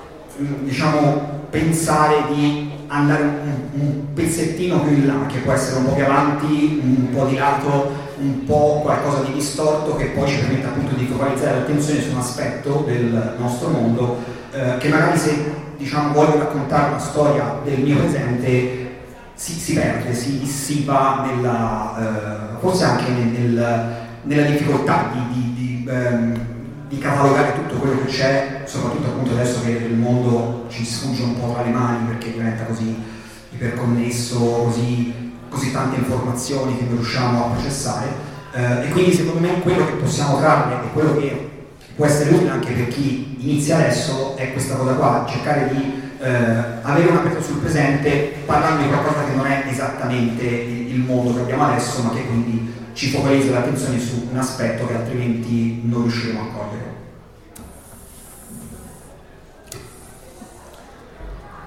diciamo pensare di andare un, un pezzettino più in là, che può essere un po' più avanti, un po' di lato, un po' qualcosa di distorto che poi ci permette appunto di focalizzare l'attenzione su un aspetto del nostro mondo eh, che magari se diciamo voglio raccontare una storia del mio presente si, si perde, si dissipa nella, eh, forse anche nel, nel, nella difficoltà di, di, di, ehm, di catalogare tutto quello che c'è, soprattutto appunto adesso che il mondo ci sfugge un po' tra le mani perché diventa così iperconnesso, così così tante informazioni che non riusciamo a processare eh, e quindi secondo me quello che possiamo trarre e quello che può essere utile anche per chi inizia adesso è questa cosa qua, cercare di eh, avere una presa sul presente parlando di qualcosa che non è esattamente il, il mondo che abbiamo adesso ma che quindi ci focalizza l'attenzione su un aspetto che altrimenti non riusciremo a cogliere.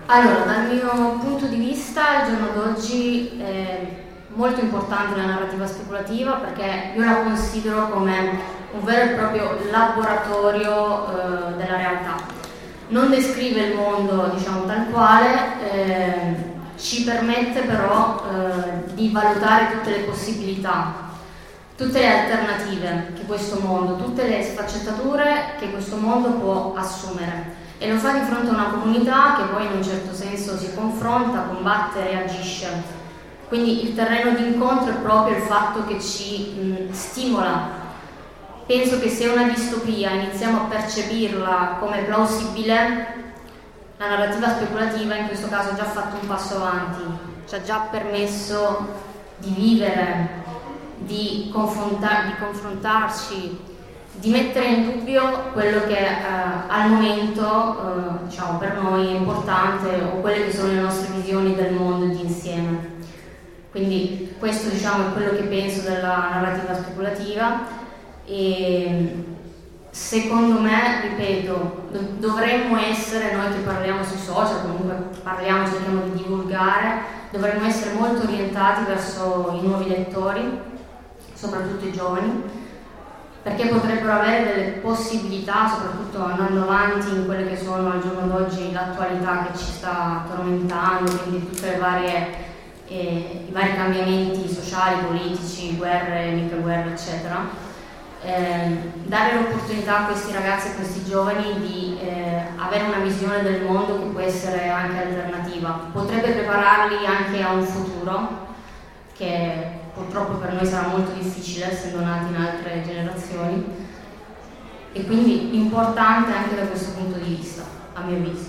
Allora, dal mio punto di vista, il giorno d'oggi è molto importante la narrativa speculativa, perché io la considero come un vero e proprio laboratorio eh, della realtà. Non descrive il mondo, diciamo, tal quale, eh, ci permette però eh, di valutare tutte le possibilità, tutte le alternative che questo mondo, tutte le sfaccettature che questo mondo può assumere, e lo fa di fronte a una comunità che poi in un certo senso si confronta, combatte, reagisce. Quindi il terreno d'incontro è proprio il fatto che ci mh, stimola. Penso che se una distopia iniziamo a percepirla come plausibile, la narrativa speculativa in questo caso ha già fatto un passo avanti, ci ha già permesso di vivere, di, confronta- di confrontarci, di mettere in dubbio quello che eh, al momento eh, diciamo, per noi è importante, o quelle che sono le nostre visioni del mondo di insieme. Quindi questo, diciamo, è quello che penso della narrativa speculativa, e secondo me, ripeto, do- dovremmo essere, noi che parliamo sui social, comunque parliamo, cerchiamo di divulgare, dovremmo essere molto orientati verso i nuovi lettori, soprattutto i giovani, perché potrebbero avere delle possibilità, soprattutto andando avanti in quelle che sono al giorno d'oggi l'attualità che ci sta tormentando, quindi tutte le varie, eh, i vari cambiamenti sociali, politici, guerre, mica guerre, eccetera. Eh, dare l'opportunità a questi ragazzi e a questi giovani di eh, avere una visione del mondo che può essere anche alternativa, potrebbe prepararli anche a un futuro che purtroppo per noi sarà molto difficile, essendo nati in altre generazioni, e quindi importante anche da questo punto di vista, a mio avviso.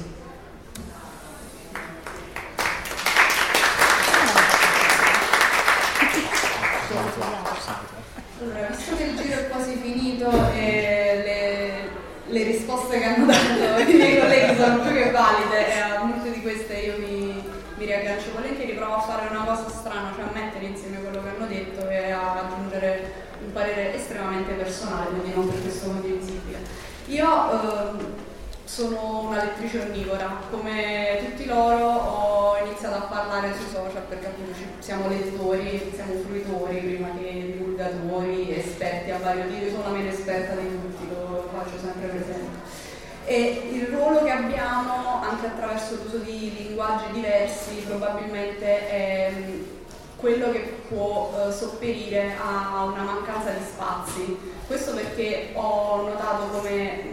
Allora, visto che il giro è quasi finito e le, le risposte che hanno dato i miei colleghi sono più che valide, e a molte di queste io mi, mi riaggancio volentieri, provo a fare una cosa strana, cioè a mettere insieme quello che hanno detto e a aggiungere un parere estremamente personale, quindi non per questo condivisibile. Io eh, sono una lettrice onnivora, come tutti loro ho iniziato a parlare sui social perché appunto siamo lettori, siamo fruitori prima che divulgatori, esperti a vario titolo. Io sono la meno esperta di tutti, lo faccio sempre presente. E il ruolo che abbiamo anche attraverso l'uso di linguaggi diversi probabilmente è quello che può eh, sopperire a una mancanza di spazi. Questo perché ho notato come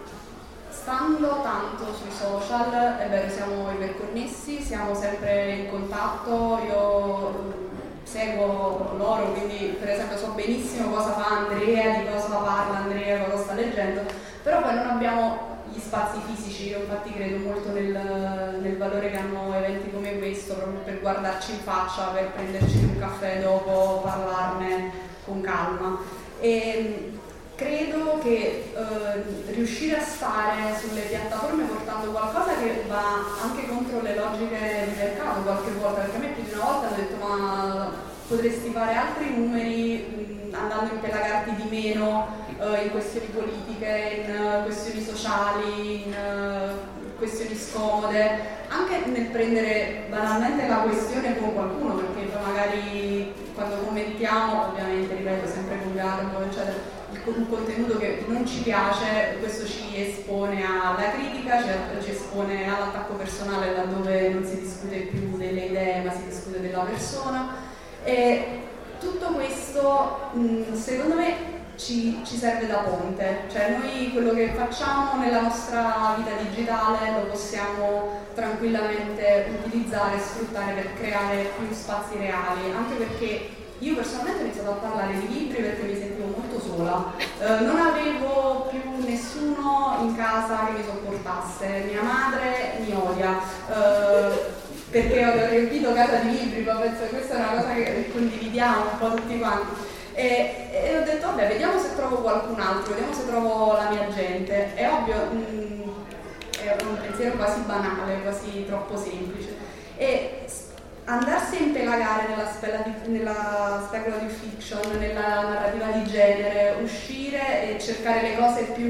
stando tanto sui social, è vero, siamo iperconnessi, siamo sempre in contatto, io seguo loro, quindi per esempio so benissimo cosa fa Andrea, di cosa parla Andrea, cosa sta leggendo, però poi non abbiamo gli spazi fisici. Io infatti credo molto nel, nel valore che hanno eventi come questo, proprio per guardarci in faccia, per prenderci un caffè dopo, parlarne con calma. E credo che eh, riuscire a stare sulle piattaforme portando qualcosa che va anche contro le logiche di mercato qualche volta, perché a me più di una volta hanno detto ma potresti fare altri numeri mh, andando a impelagarti di meno eh, in questioni politiche, in uh, questioni sociali, in uh, questioni scomode, anche nel prendere banalmente la questione con qualcuno, perché poi magari quando commentiamo, ovviamente ripeto sempre con garbo, eccetera, un contenuto che non ci piace, questo ci espone alla critica, ci, ci espone all'attacco personale laddove non si discute più delle idee ma si discute della persona, e tutto questo mh, secondo me ci, ci serve da ponte, cioè noi quello che facciamo nella nostra vita digitale lo possiamo tranquillamente utilizzare e sfruttare per creare più spazi reali, anche perché io personalmente ho iniziato a parlare di libri perché mi sentivo molto sola, eh, non avevo più nessuno in casa che mi sopportasse, mia madre mi odia, eh, perché ho riempito casa di libri, ma penso che questa è una cosa che condividiamo un po' tutti quanti. E, e ho detto vabbè, vediamo se trovo qualcun altro, vediamo se trovo la mia gente. È ovvio, mh, è un pensiero quasi banale, quasi troppo semplice. E andarsi a impelagare nella, spela di, nella speculative fiction, nella narrativa di genere, uscire e cercare le cose più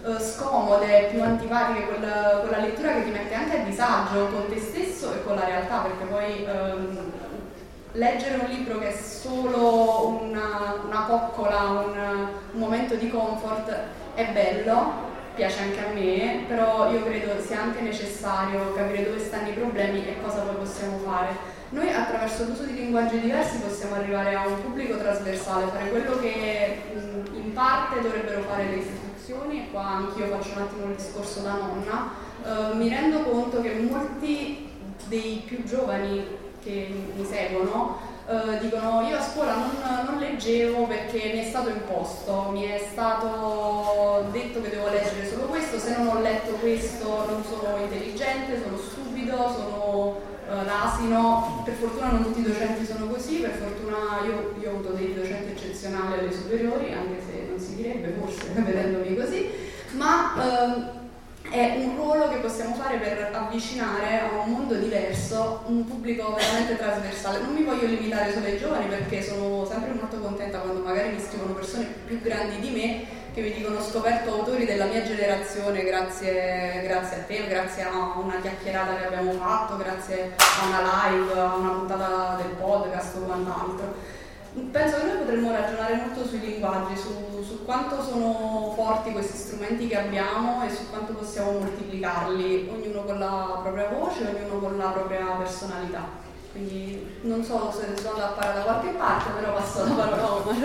eh, scomode, più antipatiche, quella, quella lettura che ti mette anche a disagio con te stesso e con la realtà, perché poi ehm, leggere un libro che è solo una, una coccola, un, un momento di comfort è bello, piace anche a me, però io credo sia anche necessario capire dove stanno i problemi e cosa poi possiamo fare. Noi attraverso l'uso di linguaggi diversi possiamo arrivare a un pubblico trasversale, fare quello che mh, in parte dovrebbero fare le istituzioni, e qua anch'io faccio un attimo il discorso da nonna. Uh, mi rendo conto che molti dei più giovani che mi seguono Uh, dicono io a scuola non, non leggevo perché mi è stato imposto, mi è stato detto che devo leggere solo questo, se non ho letto questo non sono intelligente, sono stupido, sono uh, l'asino. Per fortuna non tutti i docenti sono così, per fortuna io, io ho avuto dei docenti eccezionali alle superiori, anche se non si direbbe forse vedendomi così, ma uh, è un ruolo che possiamo fare per avvicinare a un mondo diverso un pubblico veramente trasversale. Non mi voglio limitare solo ai giovani, perché sono sempre molto contenta quando magari mi scrivono persone più grandi di me che mi dicono: ho scoperto autori della mia generazione grazie, grazie a te, grazie a una chiacchierata che abbiamo fatto, grazie a una live, a una puntata del podcast o quant'altro. Penso che noi potremmo ragionare molto sui linguaggi, su, su quanto sono forti questi strumenti che abbiamo e su quanto possiamo moltiplicarli, ognuno con la propria voce, ognuno con la propria personalità. Quindi non so se sono da parare da qualche parte, però passo la parola a Omar.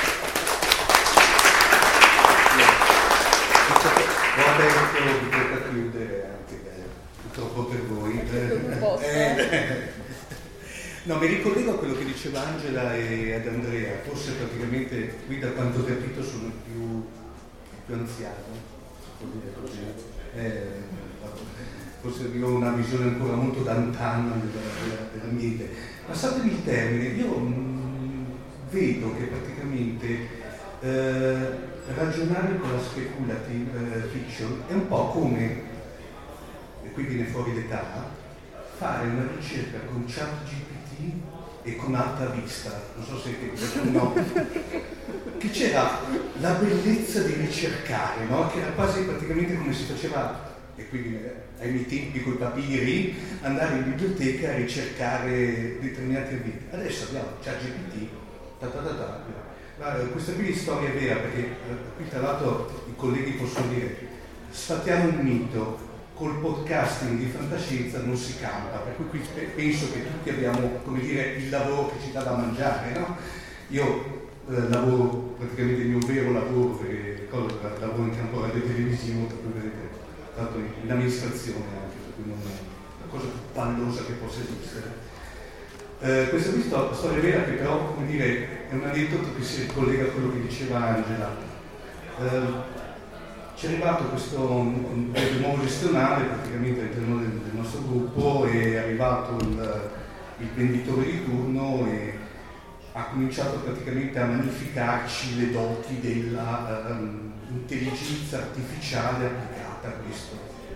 Roberto, vi tocca chiudere anche, purtroppo per voi. Eh, No, mi ricollego a quello che diceva Angela e ad Andrea, forse praticamente qui da quanto ho capito sono più, più anziano, si può dire così. Eh, forse io ho una visione ancora molto d'antanno della, della mia idea. Passatemi il termine, io mh, vedo che praticamente eh, ragionare con la speculative fiction è un po' come, e qui viene fuori l'età, fare una ricerca con ChatGPT e con Alta Vista, non so se no, che c'era la bellezza di ricercare, no? Che era quasi praticamente come si faceva, e quindi ai miei tempi con i papiri, andare in biblioteca a ricercare determinati articoli. Adesso abbiamo ChatGPT, ta ta ta ta. Guarda, questa qui è storia vera, perché eh, qui tra l'altro i colleghi possono dire sfatiamo un mito. Col podcasting di fantascienza non si campa, per cui qui penso che tutti abbiamo, come dire, il lavoro che ci dà da mangiare, no? Io eh, lavoro, praticamente il mio vero lavoro, perché lavoro in campo radio televisivo, per cui vedete, tanto in amministrazione anche, per cui non è la cosa più pallosa che possa esistere. Eh, questa qui sto, storia vera che però, come dire, è un aneddoto che si collega a quello che diceva Angela. Eh, Ci è arrivato questo un, un nuovo gestionale praticamente all'interno del, del nostro gruppo, è arrivato il, il venditore di turno e ha cominciato praticamente a magnificarci le doti dell'intelligenza um, artificiale applicata a questo.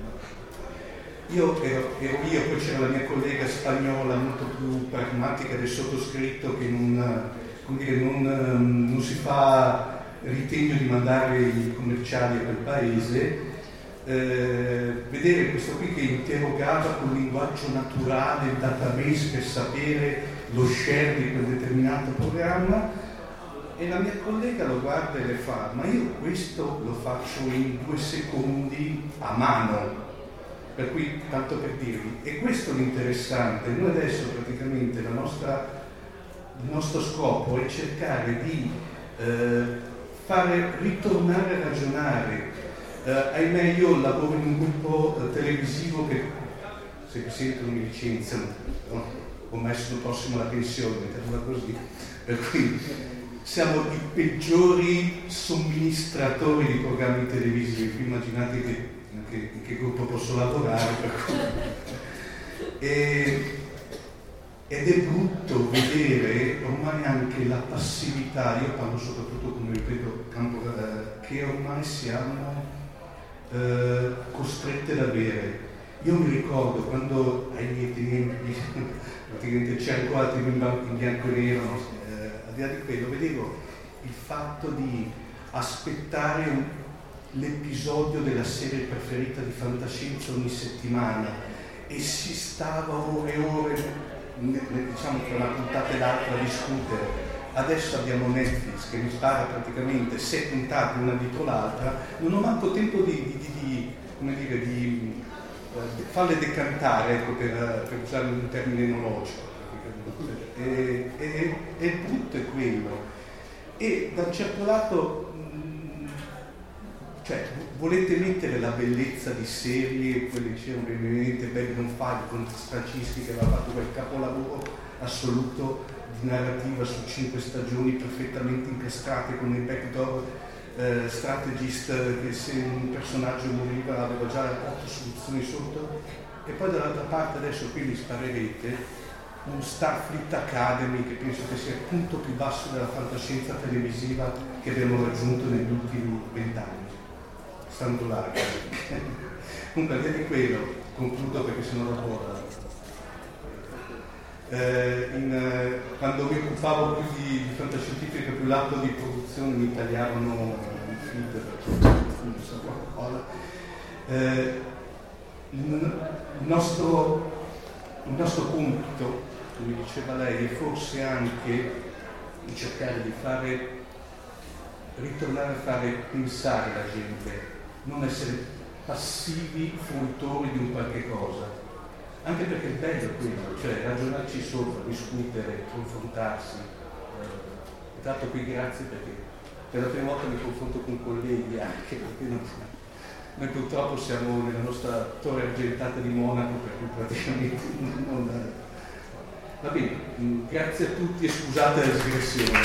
Io ero, ero io, poi c'era la mia collega spagnola molto più pragmatica del sottoscritto che non, come dire, non, non si fa ritegno di mandare i commerciali a quel paese, eh, vedere questo qui che interrogava con linguaggio naturale il database per sapere lo share di quel determinato programma, e la mia collega lo guarda e le fa: ma io questo lo faccio in due secondi a mano. Per cui, tanto per dirvi, e questo è l'interessante, noi adesso praticamente la nostra, il nostro scopo è cercare di eh, fare ritornare a ragionare. Eh, ahimè, io lavoro in un gruppo eh, televisivo che, se mi sentono mi licenziano, no? Ormai sono prossimo alla pensione, mettiamola così, per cui siamo i peggiori somministratori di programmi televisivi, immaginate che, che, in che gruppo posso lavorare, per cui. E, Ed è brutto vedere ormai anche la passività, io parlo soprattutto, come ripeto, campo, eh, che ormai siamo eh, costretti ad avere. Io mi ricordo quando ai miei tempi, praticamente c'è ancora T V in bianco e nero, eh, al di là di quello, vedevo il fatto di aspettare un, l'episodio della serie preferita di fantascienza ogni settimana e si stava ore e ore, diciamo tra una puntata e l'altra, a discutere. Adesso abbiamo Netflix che mi spara praticamente sei puntate una dietro l'altra, non ho manco tempo di, di, di, di come dire, di uh, farle decantare, ecco, per, per usare un termine enologico. E, e, e il brutto è quello. E da un certo lato, mh, cioè, volete mettere la bellezza di serie, quelle dicevano brevemente, Babylon cinque con Straczynski che aveva fatto quel capolavoro assoluto di narrativa su cinque stagioni perfettamente incastrate con il backdoor eh, strategist, che se un personaggio moriva aveva già otto soluzioni sotto, e poi dall'altra parte adesso qui mi sparerete un Starfleet Academy che penso che sia il punto più basso della fantascienza televisiva che abbiamo raggiunto negli ultimi vent'anni, stando largo. Comunque al di là di quello, concludo perché sennò dopo Eh, in, eh, quando mi occupavo più di, di fantascientifica, più l'atto di produzione mi tagliavano il feed perché non so qualcosa. Eh, il, il, nostro, il nostro compito, come diceva lei, è forse anche di cercare di fare, ritornare a fare pensare la gente, non essere passivi fruitori di un qualche cosa. Anche perché il bello è quello, cioè ragionarci sopra, discutere, confrontarsi. Eh, tra l'altro qui grazie perché per la prima volta mi confronto con colleghi anche, perché non, noi purtroppo siamo nella nostra torre argentata di Monaco, per cui praticamente non... Va bene, grazie a tutti e scusate la digressione.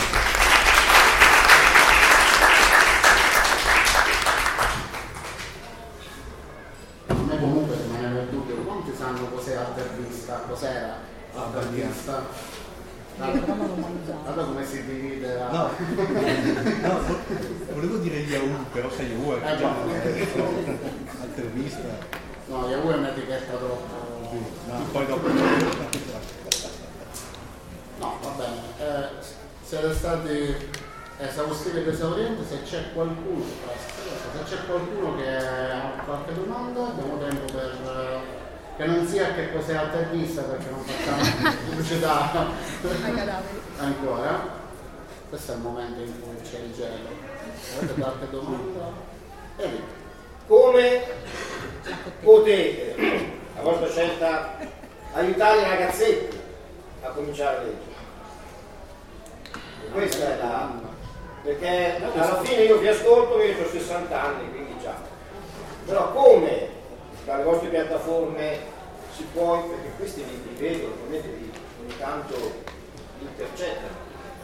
Comunque rimane nel dubbio, quanti sanno cos'è altervista, cos'era altervista? Guarda come si divide la... No, no, volevo dire Yahoo, però sai Yahoo è già altervista. No, Yahoo è un'etichetta troppo... No, poi dopo... No, va bene. Eh, siete stati esaustivi ed esaurienti. Se c'è qualcuno, se c'è qualcuno che ha qualche domanda, abbiamo tempo per che non sia che cos'è altervista, perché non facciamo pubblicità ancora. Questo è il momento in cui c'è il gelo. Avete qualche domanda? Ehi. Come potete, a vostra scelta, aiutare i ragazzetti a cominciare a leggere? Questa è la... perché alla fine io vi ascolto, io ho sessanta anni, quindi già. Però come dalle vostre piattaforme si può, perché questi li vedo, ovviamente li, ogni tanto li intercettano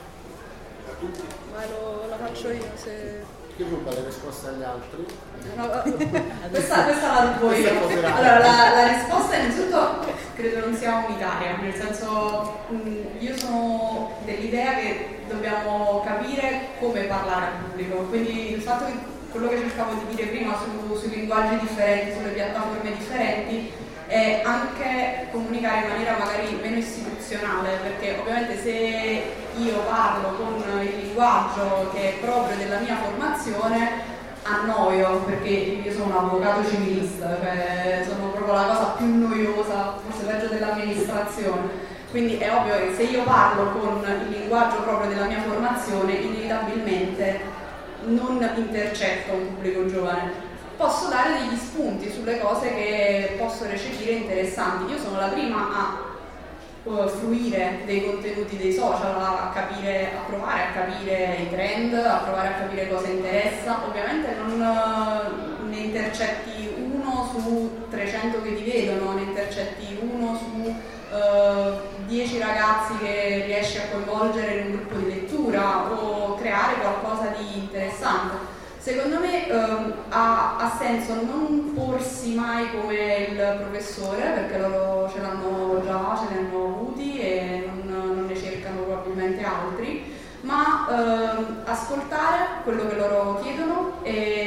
a tutti. Ma lo, la faccio io se... Chi ruba le risposte agli altri? No, questa, questa la rubo io. Allora, la, la risposta innanzitutto credo non sia unitaria, nel senso mh, io sono dell'idea che dobbiamo capire come parlare al pubblico, quindi il fatto che quello che cercavo di dire prima su, sui linguaggi differenti, sulle piattaforme differenti, è anche comunicare in maniera magari meno istituzionale, perché ovviamente se io parlo con il linguaggio che è proprio della mia formazione annoio, perché io sono un avvocato civilista, cioè sono proprio la cosa più noiosa, forse peggio dell'amministrazione. Quindi è ovvio che se io parlo con il linguaggio proprio della mia formazione, inevitabilmente non intercetto un pubblico giovane. Posso dare degli spunti sulle cose che posso recepire interessanti. Io sono la prima a uh, fruire dei contenuti dei social, a capire, a provare a capire i trend, a provare a capire cosa interessa. Ovviamente non uh, ne intercetti uno su trecento che ti vedono, ne intercetti uno su dieci uh, ragazzi che riesci a coinvolgere in un gruppo di lettura o creare qualcosa di interessante. Secondo me um, ha, ha senso non porsi mai come il professore, perché loro ce l'hanno già, ce li hanno avuti e non, non ne cercano probabilmente altri, ma um, ascoltare quello che loro chiedono e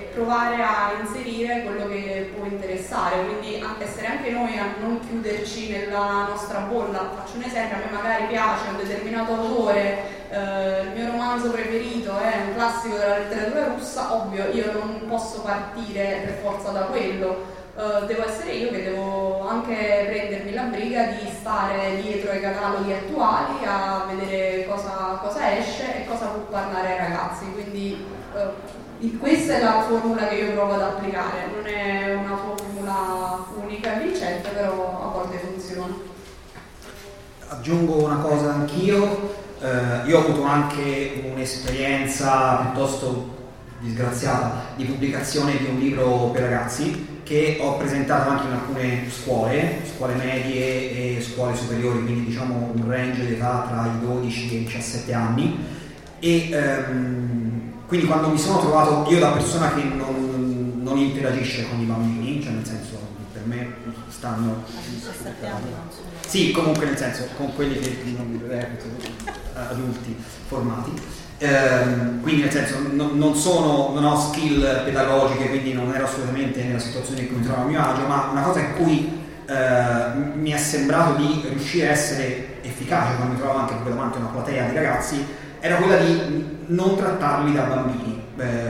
provare a inserire quello che può interessare, quindi essere anche noi a non chiuderci nella nostra bolla. Faccio un esempio, a me magari piace un determinato autore, eh, il mio romanzo preferito è un classico della letteratura russa, ovvio io non posso partire per forza da quello. Uh, devo essere io che devo anche prendermi la briga di stare dietro ai cataloghi attuali a vedere cosa, cosa esce e cosa può parlare ai ragazzi, quindi uh, questa è la formula che io provo ad applicare, non è una formula unica e vincente, però a volte funziona. Aggiungo una cosa anch'io, uh, io ho avuto anche un'esperienza piuttosto disgraziata di pubblicazione di un libro per ragazzi che ho presentato anche in alcune scuole, scuole medie e scuole superiori, quindi diciamo un range di età tra i dodici e i diciassette anni, e ehm, quindi quando mi sono trovato, io da persona che non, non interagisce con i bambini, cioè nel senso per me stanno diciassette anni non sono. Sì, comunque nel senso con quelli che non eh, adulti formati. Ehm, quindi nel senso non, non sono, non ho skill pedagogiche, quindi non ero assolutamente nella situazione in cui mi trovavo a mio agio, ma una cosa in cui eh, mi è sembrato di riuscire a essere efficace quando mi trovavo anche davanti a una platea di ragazzi era quella di non trattarli da bambini,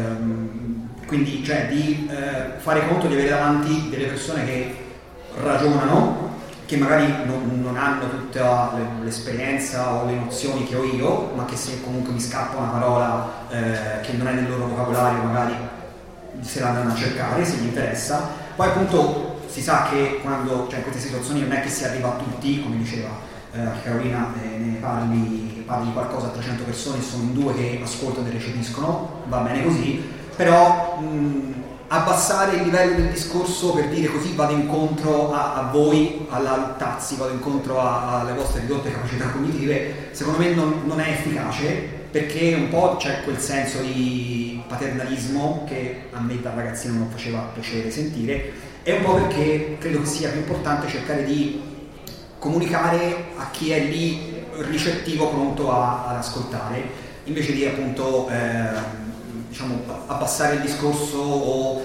ehm, quindi cioè di eh, fare conto di avere davanti delle persone che ragionano, che magari non, non hanno tutta l'esperienza o le nozioni che ho io, ma che se comunque mi scappa una parola eh, che non è nel loro vocabolario, magari se la andranno a cercare, se gli interessa. Poi appunto si sa che quando, cioè in queste situazioni non è che si arriva a tutti, come diceva eh, Carolina, eh, ne parli, parli di qualcosa a trecento persone, sono in due che ascoltano e recepiscono, va bene così, però mh, abbassare il livello del discorso per dire così vado incontro a, a voi, alla Tazzi, vado incontro a, alle vostre ridotte capacità cognitive, secondo me non, non è efficace, perché un po' c'è quel senso di paternalismo che a me da ragazzino non faceva piacere sentire, e un po' perché credo che sia più importante cercare di comunicare a chi è lì ricettivo, pronto a, ad ascoltare, invece di appunto eh, diciamo abbassare il discorso o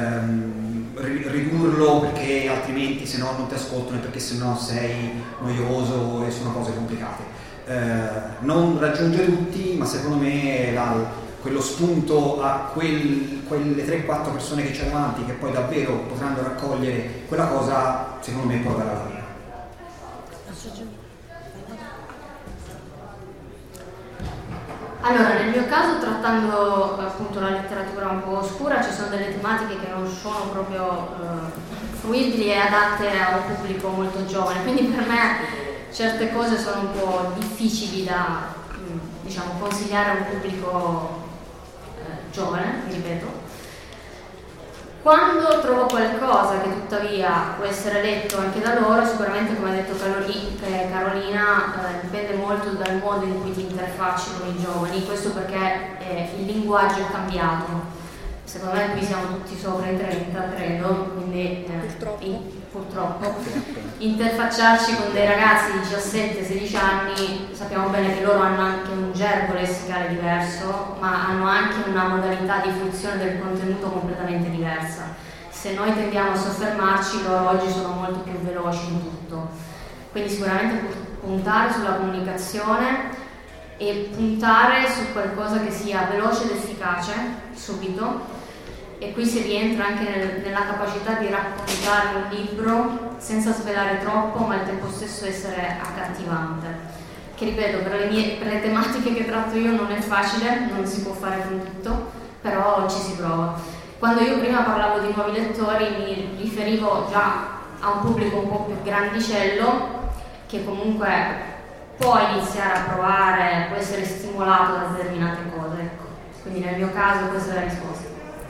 ehm, ridurlo perché altrimenti se no non ti ascoltano e perché se no sei noioso e sono cose complicate. Eh, non raggiunge tutti, ma secondo me la, quello spunto a quel, quelle tre quattro persone che c'è davanti che poi davvero potranno raccogliere quella cosa, secondo me può valere la pena. Allora, nel mio caso, trattando appunto la letteratura un po' oscura, ci sono delle tematiche che non sono proprio eh, fruibili e adatte a un pubblico molto giovane, quindi per me certe cose sono un po' difficili da diciamo, consigliare a un pubblico eh, giovane, ripeto. Quando trovo qualcosa che tuttavia può essere letto anche da loro, sicuramente, come ha detto Carolina, eh, dipende molto dal modo in cui ti interfacci con i giovani, questo perché eh, il linguaggio è cambiato. Secondo me qui siamo tutti sopra i trenta, credo, quindi eh, purtroppo. In, purtroppo interfacciarci con dei ragazzi di diciassette sedici anni, sappiamo bene che loro hanno anche un gergo lessicale diverso, ma hanno anche una modalità di fruizione del contenuto completamente diversa. Se noi tendiamo a soffermarci, loro oggi sono molto più veloci in tutto, quindi sicuramente puntare sulla comunicazione e puntare su qualcosa che sia veloce ed efficace subito. E qui si rientra anche nel, nella capacità di raccontare un libro senza svelare troppo, ma al tempo stesso essere accattivante. Che ripeto, per le, mie, per le tematiche che tratto io non è facile, non si può fare con tutto, però ci si prova. Quando io prima parlavo di nuovi lettori mi riferivo già a un pubblico un po' più grandicello, che comunque può iniziare a provare, può essere stimolato da determinate cose. Ecco. Quindi nel mio caso questa è la risposta.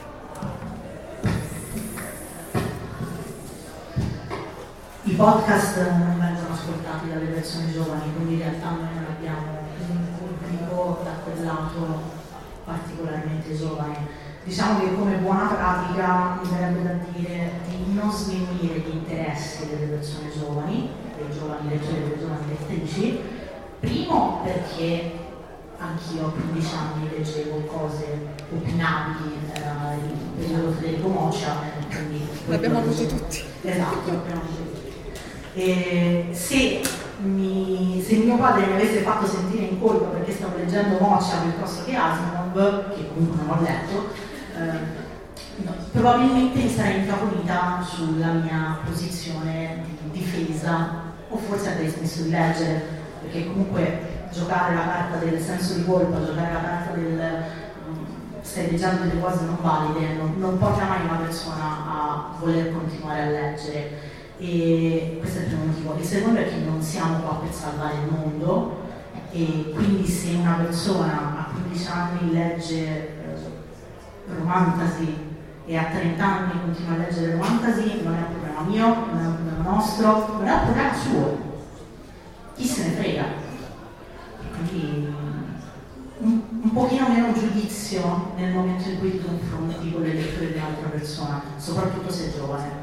I podcast non vengono ascoltati dalle persone giovani, quindi in realtà noi non abbiamo un pubblico da quel lato particolarmente giovane. Diciamo che come buona pratica mi verrebbe da dire di non sminuire gli interessi delle persone giovani, dei giovani lettori e delle giovani lettrici, primo perché anch'io a quindici anni leggevo cose opinabili eh, periodo Federico Moccia, eh, quindi l'abbiamo avuto tutti. Esatto, l'abbiamo avuto tutti. E se, mi, se mio padre mi avesse fatto sentire in colpa perché stavo leggendo Moccia piuttosto che Asimov, che comunque non ho letto, eh, no, probabilmente mi sarei incaponita sulla mia posizione di difesa, o forse avrei smesso di leggere, perché comunque giocare la carta del senso di colpa, giocare la carta del stai leggendo delle cose non valide, non, non porta mai una persona a voler continuare a leggere. E questo è il primo motivo. Il secondo è che non siamo qua per salvare il mondo, e quindi se una persona a quindici anni legge eh, romantasy e a trenta anni continua a leggere romantasy, non è un problema mio, non è un problema nostro, non è un problema suo. Chi se ne frega? Quindi un, un pochino meno giudizio nel momento in cui ti confronti con le letture di un'altra persona, soprattutto se è giovane.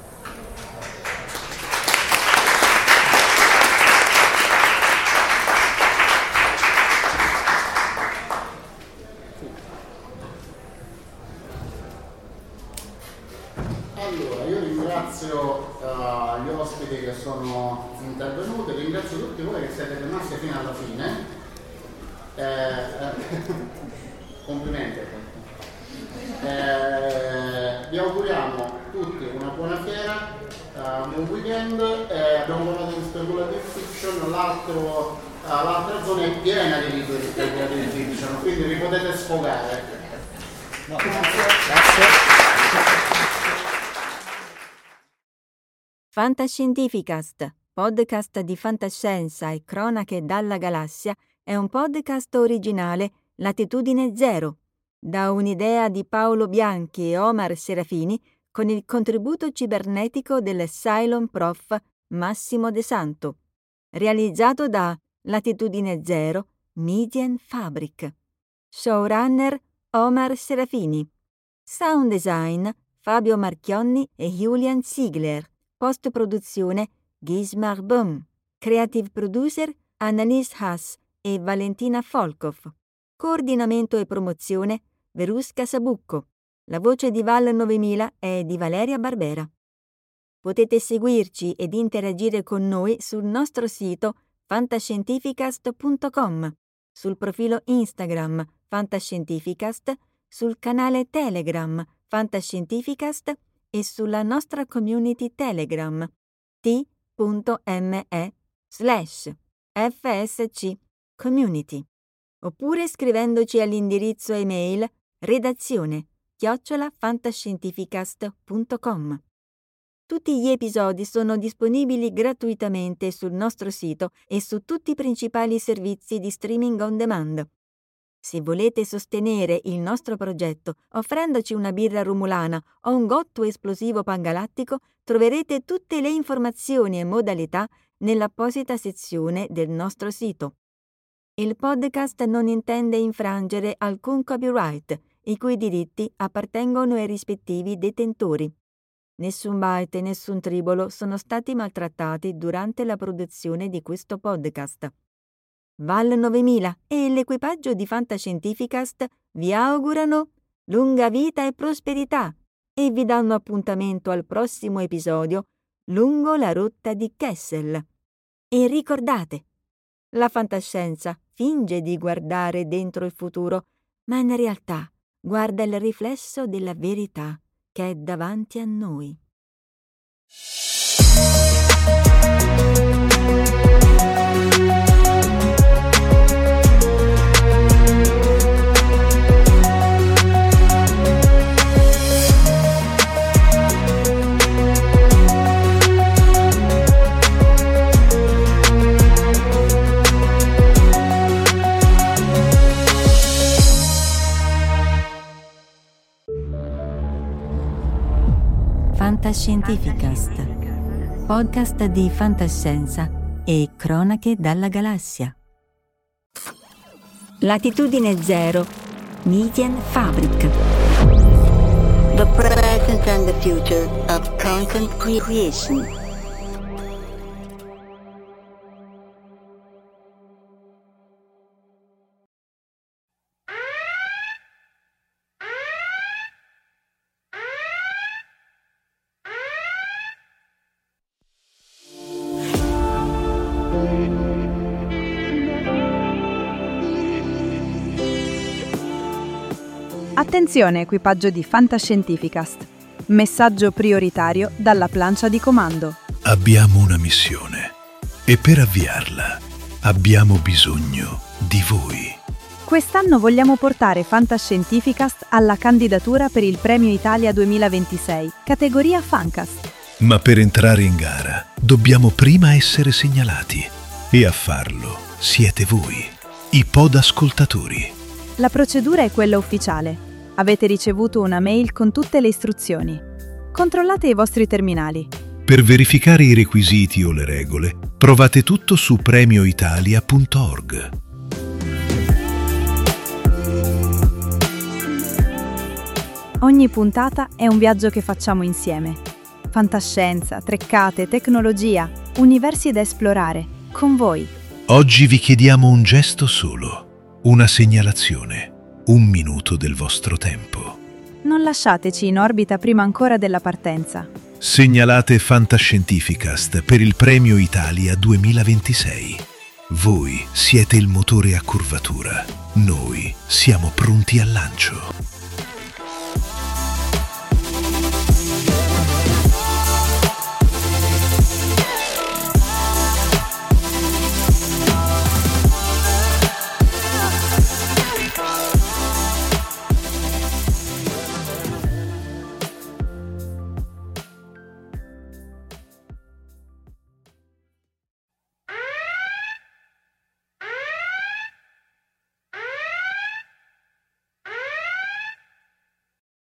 Allora, io ringrazio uh, gli ospiti che sono intervenuti, ringrazio tutti voi che siete rimasti fino alla fine. Eh, eh, complimenti. Eh, vi auguriamo tutti una buona fiera, uh, un buon weekend. Eh, abbiamo parlato di speculative fiction, l'altro, uh, l'altra zona è piena di libri di speculative fiction, quindi vi potete sfogare. No, grazie. Grazie. Fantascientificast, podcast di fantascienza e cronache dalla galassia, è un podcast originale Latitudine Zero, da un'idea di Paolo Bianchi e Omar Serafini con il contributo cibernetico del Cylon Prof Massimo De Santo, realizzato da Latitudine Zero Median Fabric. Showrunner Omar Serafini. Sound design Fabio Marchionni e Julian Ziegler. Post-produzione Gismar Böhm. Creative producer Annalise Haas e Valentina Folkov. Coordinamento e promozione Verusca Sabucco. La voce di Val novemila è di Valeria Barbera. Potete seguirci ed interagire con noi sul nostro sito fantascientificast punto com, sul profilo Instagram Fantascientificast, sul canale Telegram Fantascientificast e sulla nostra community Telegram t.me slash fsc community, oppure scrivendoci all'indirizzo email redazione chiocciola fantascientificast punto com. Tutti gli episodi sono disponibili gratuitamente sul nostro sito e su tutti i principali servizi di streaming on demand. Se volete sostenere il nostro progetto offrendoci una birra rumulana o un gotto esplosivo pangalattico, troverete tutte le informazioni e modalità nell'apposita sezione del nostro sito. Il podcast non intende infrangere alcun copyright, i cui diritti appartengono ai rispettivi detentori. Nessun byte e nessun tribolo sono stati maltrattati durante la produzione di questo podcast. Val novemila e l'equipaggio di Fantascientificast vi augurano lunga vita e prosperità e vi danno appuntamento al prossimo episodio lungo la rotta di Kessel. E ricordate, la fantascienza finge di guardare dentro il futuro, ma in realtà guarda il riflesso della verità che è davanti a noi. Fantascientificast, podcast di fantascienza e cronache dalla galassia. Latitudine Zero, Median Fabric. The present and the future of content creation. Attenzione, equipaggio di Fantascientificast. Messaggio prioritario dalla plancia di comando. Abbiamo una missione e per avviarla abbiamo bisogno di voi. Quest'anno vogliamo portare Fantascientificast alla candidatura per il Premio Italia duemilaventisei, categoria Fancast. Ma per entrare in gara dobbiamo prima essere segnalati e a farlo siete voi, i podascoltatori. La procedura è quella ufficiale. Avete ricevuto una mail con tutte le istruzioni. Controllate i vostri terminali. Per verificare i requisiti o le regole, trovate tutto su premio italia punto org. Ogni puntata è un viaggio che facciamo insieme. Fantascienza, treccate, tecnologia, universi da esplorare, con voi. Oggi vi chiediamo un gesto solo, una segnalazione, un minuto del vostro tempo. Non lasciateci in orbita prima ancora della partenza. Segnalate Fantascientificast per il Premio Italia duemilaventisei. Voi siete il motore a curvatura. Noi siamo pronti al lancio.